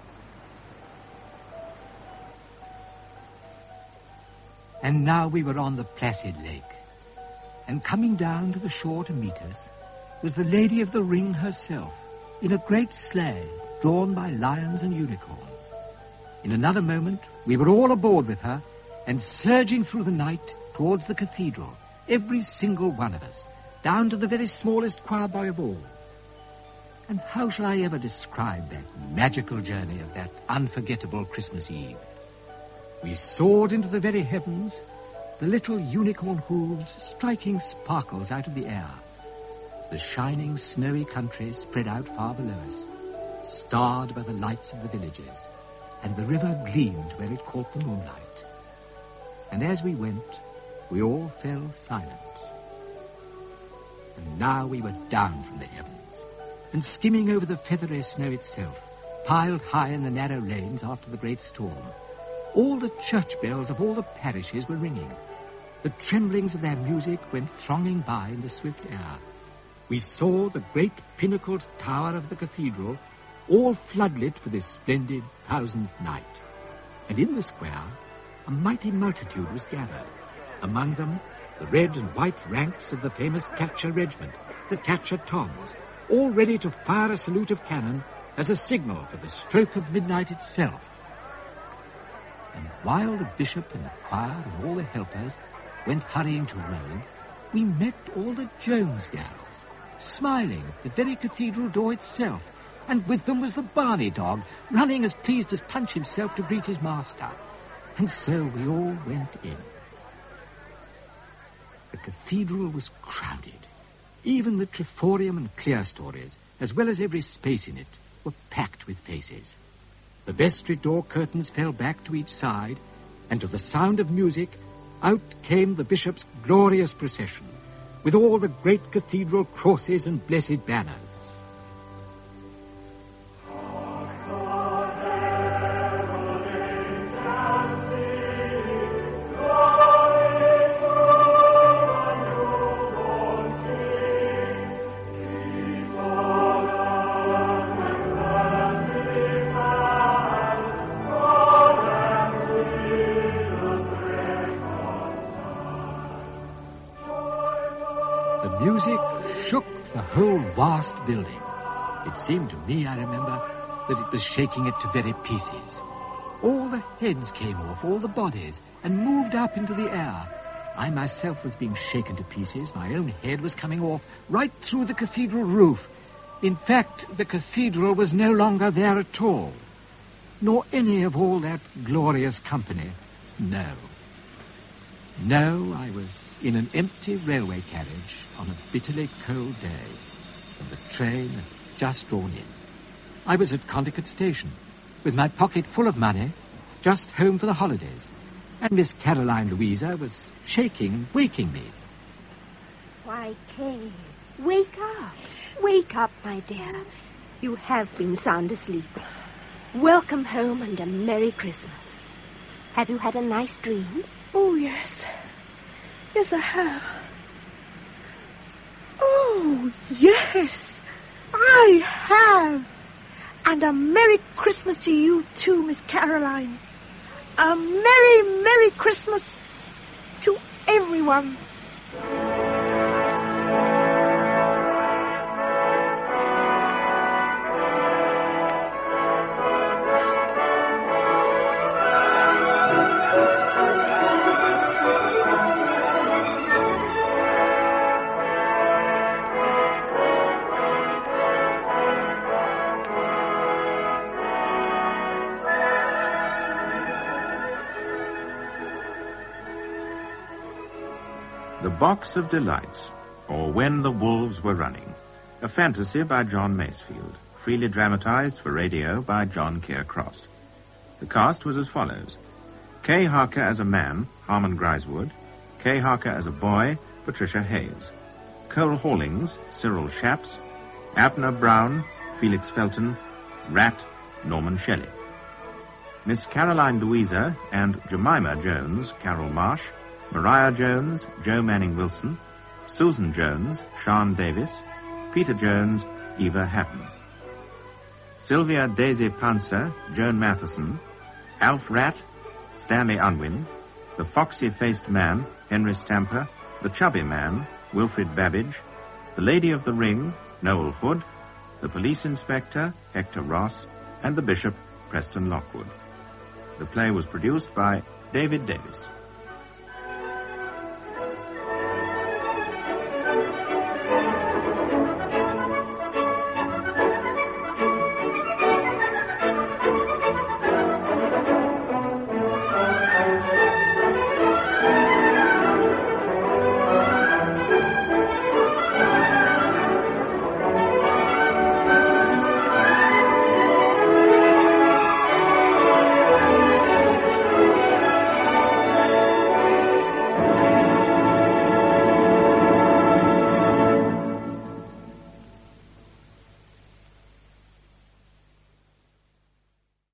And now we were on the placid lake, and coming down to the shore to meet us was the Lady of the Ring herself, in a great sleigh drawn by lions and unicorns. In another moment, we were all aboard with her, and surging through the night towards the cathedral, every single one of us, down to the very smallest choir boy of all. And how shall I ever describe that magical journey of that unforgettable Christmas Eve? We soared into the very heavens, the little unicorn hooves striking sparkles out of the air. The shining snowy country spread out far below us, starred by the lights of the villages, and the river gleamed where it caught the moonlight. And as we went, we all fell silent. And now we were down from the heavens, and skimming over the feathery snow itself, piled high in the narrow lanes after the great storm. All the church bells of all the parishes were ringing. The tremblings of their music went thronging by in the swift air. We saw the great pinnacled tower of the cathedral, all floodlit for this splendid 1000th night. And in the square, a mighty multitude was gathered. Among them, the red and white ranks of the famous Thatcher Regiment, the Thatcher Toms, all ready to fire a salute of cannon as a signal for the stroke of midnight itself. And while the bishop and the choir and all the helpers went hurrying to Rome, we met all the Jones girls, smiling at the very cathedral door itself, and with them was the Barney dog, running as pleased as Punch himself to greet his master. And so we all went in. The cathedral was crowded. Even the Triforium and Clerestories, as well as every space in it, were packed with faces. The vestry door curtains fell back to each side, and to the sound of music, out came the bishop's glorious procession, with all the great cathedral crosses and blessed banners. The music shook the whole vast building. It seemed to me, I remember, that it was shaking it to very pieces. All the heads came off, all the bodies, and moved up into the air. I myself was being shaken to pieces. My own head was coming off right through the cathedral roof. In fact, the cathedral was no longer there at all, nor any of all that glorious company. No. No, I was in an empty railway carriage on a bitterly cold day, and the train had just drawn in. I was at Condicote Station, with my pocket full of money, just home for the holidays, and Miss Caroline Louisa was shaking and waking me. Why, Kay, wake up. Wake up, my dear. You have been sound asleep. Welcome home and a Merry Christmas. Have you had a nice dream? Oh, yes. Yes, I have. Oh, yes. I have. And a Merry Christmas to you, too, Miss Caroline. A Merry, Merry Christmas to everyone. The Box of Delights, or When the Wolves Were Running, a fantasy by John Masefield, freely dramatized for radio by John Keir Cross. The cast was as follows: Kay Harker as a man, Harmon Griswood; Kay Harker as a boy, Patricia Hayes; Cole Hawlings, Cyril Shapps; Abner Brown, Felix Felton; Rat, Norman Shelley. Miss Caroline Louisa and Jemima Jones, Carol Marsh; Maria Jones, Joe Manning Wilson; Susan Jones, Sian Davis; Peter Jones, Eva Hatton; Sylvia Daisy Pouncer, Joan Matheson; Alf Rat, Stanley Unwin; the foxy-faced man, Henry Stamper; the chubby man, Wilfrid Babbage; the Lady of the Ring, Noel Hood; the police inspector, Hector Ross; and the bishop, Preston Lockwood. The play was produced by David Davis.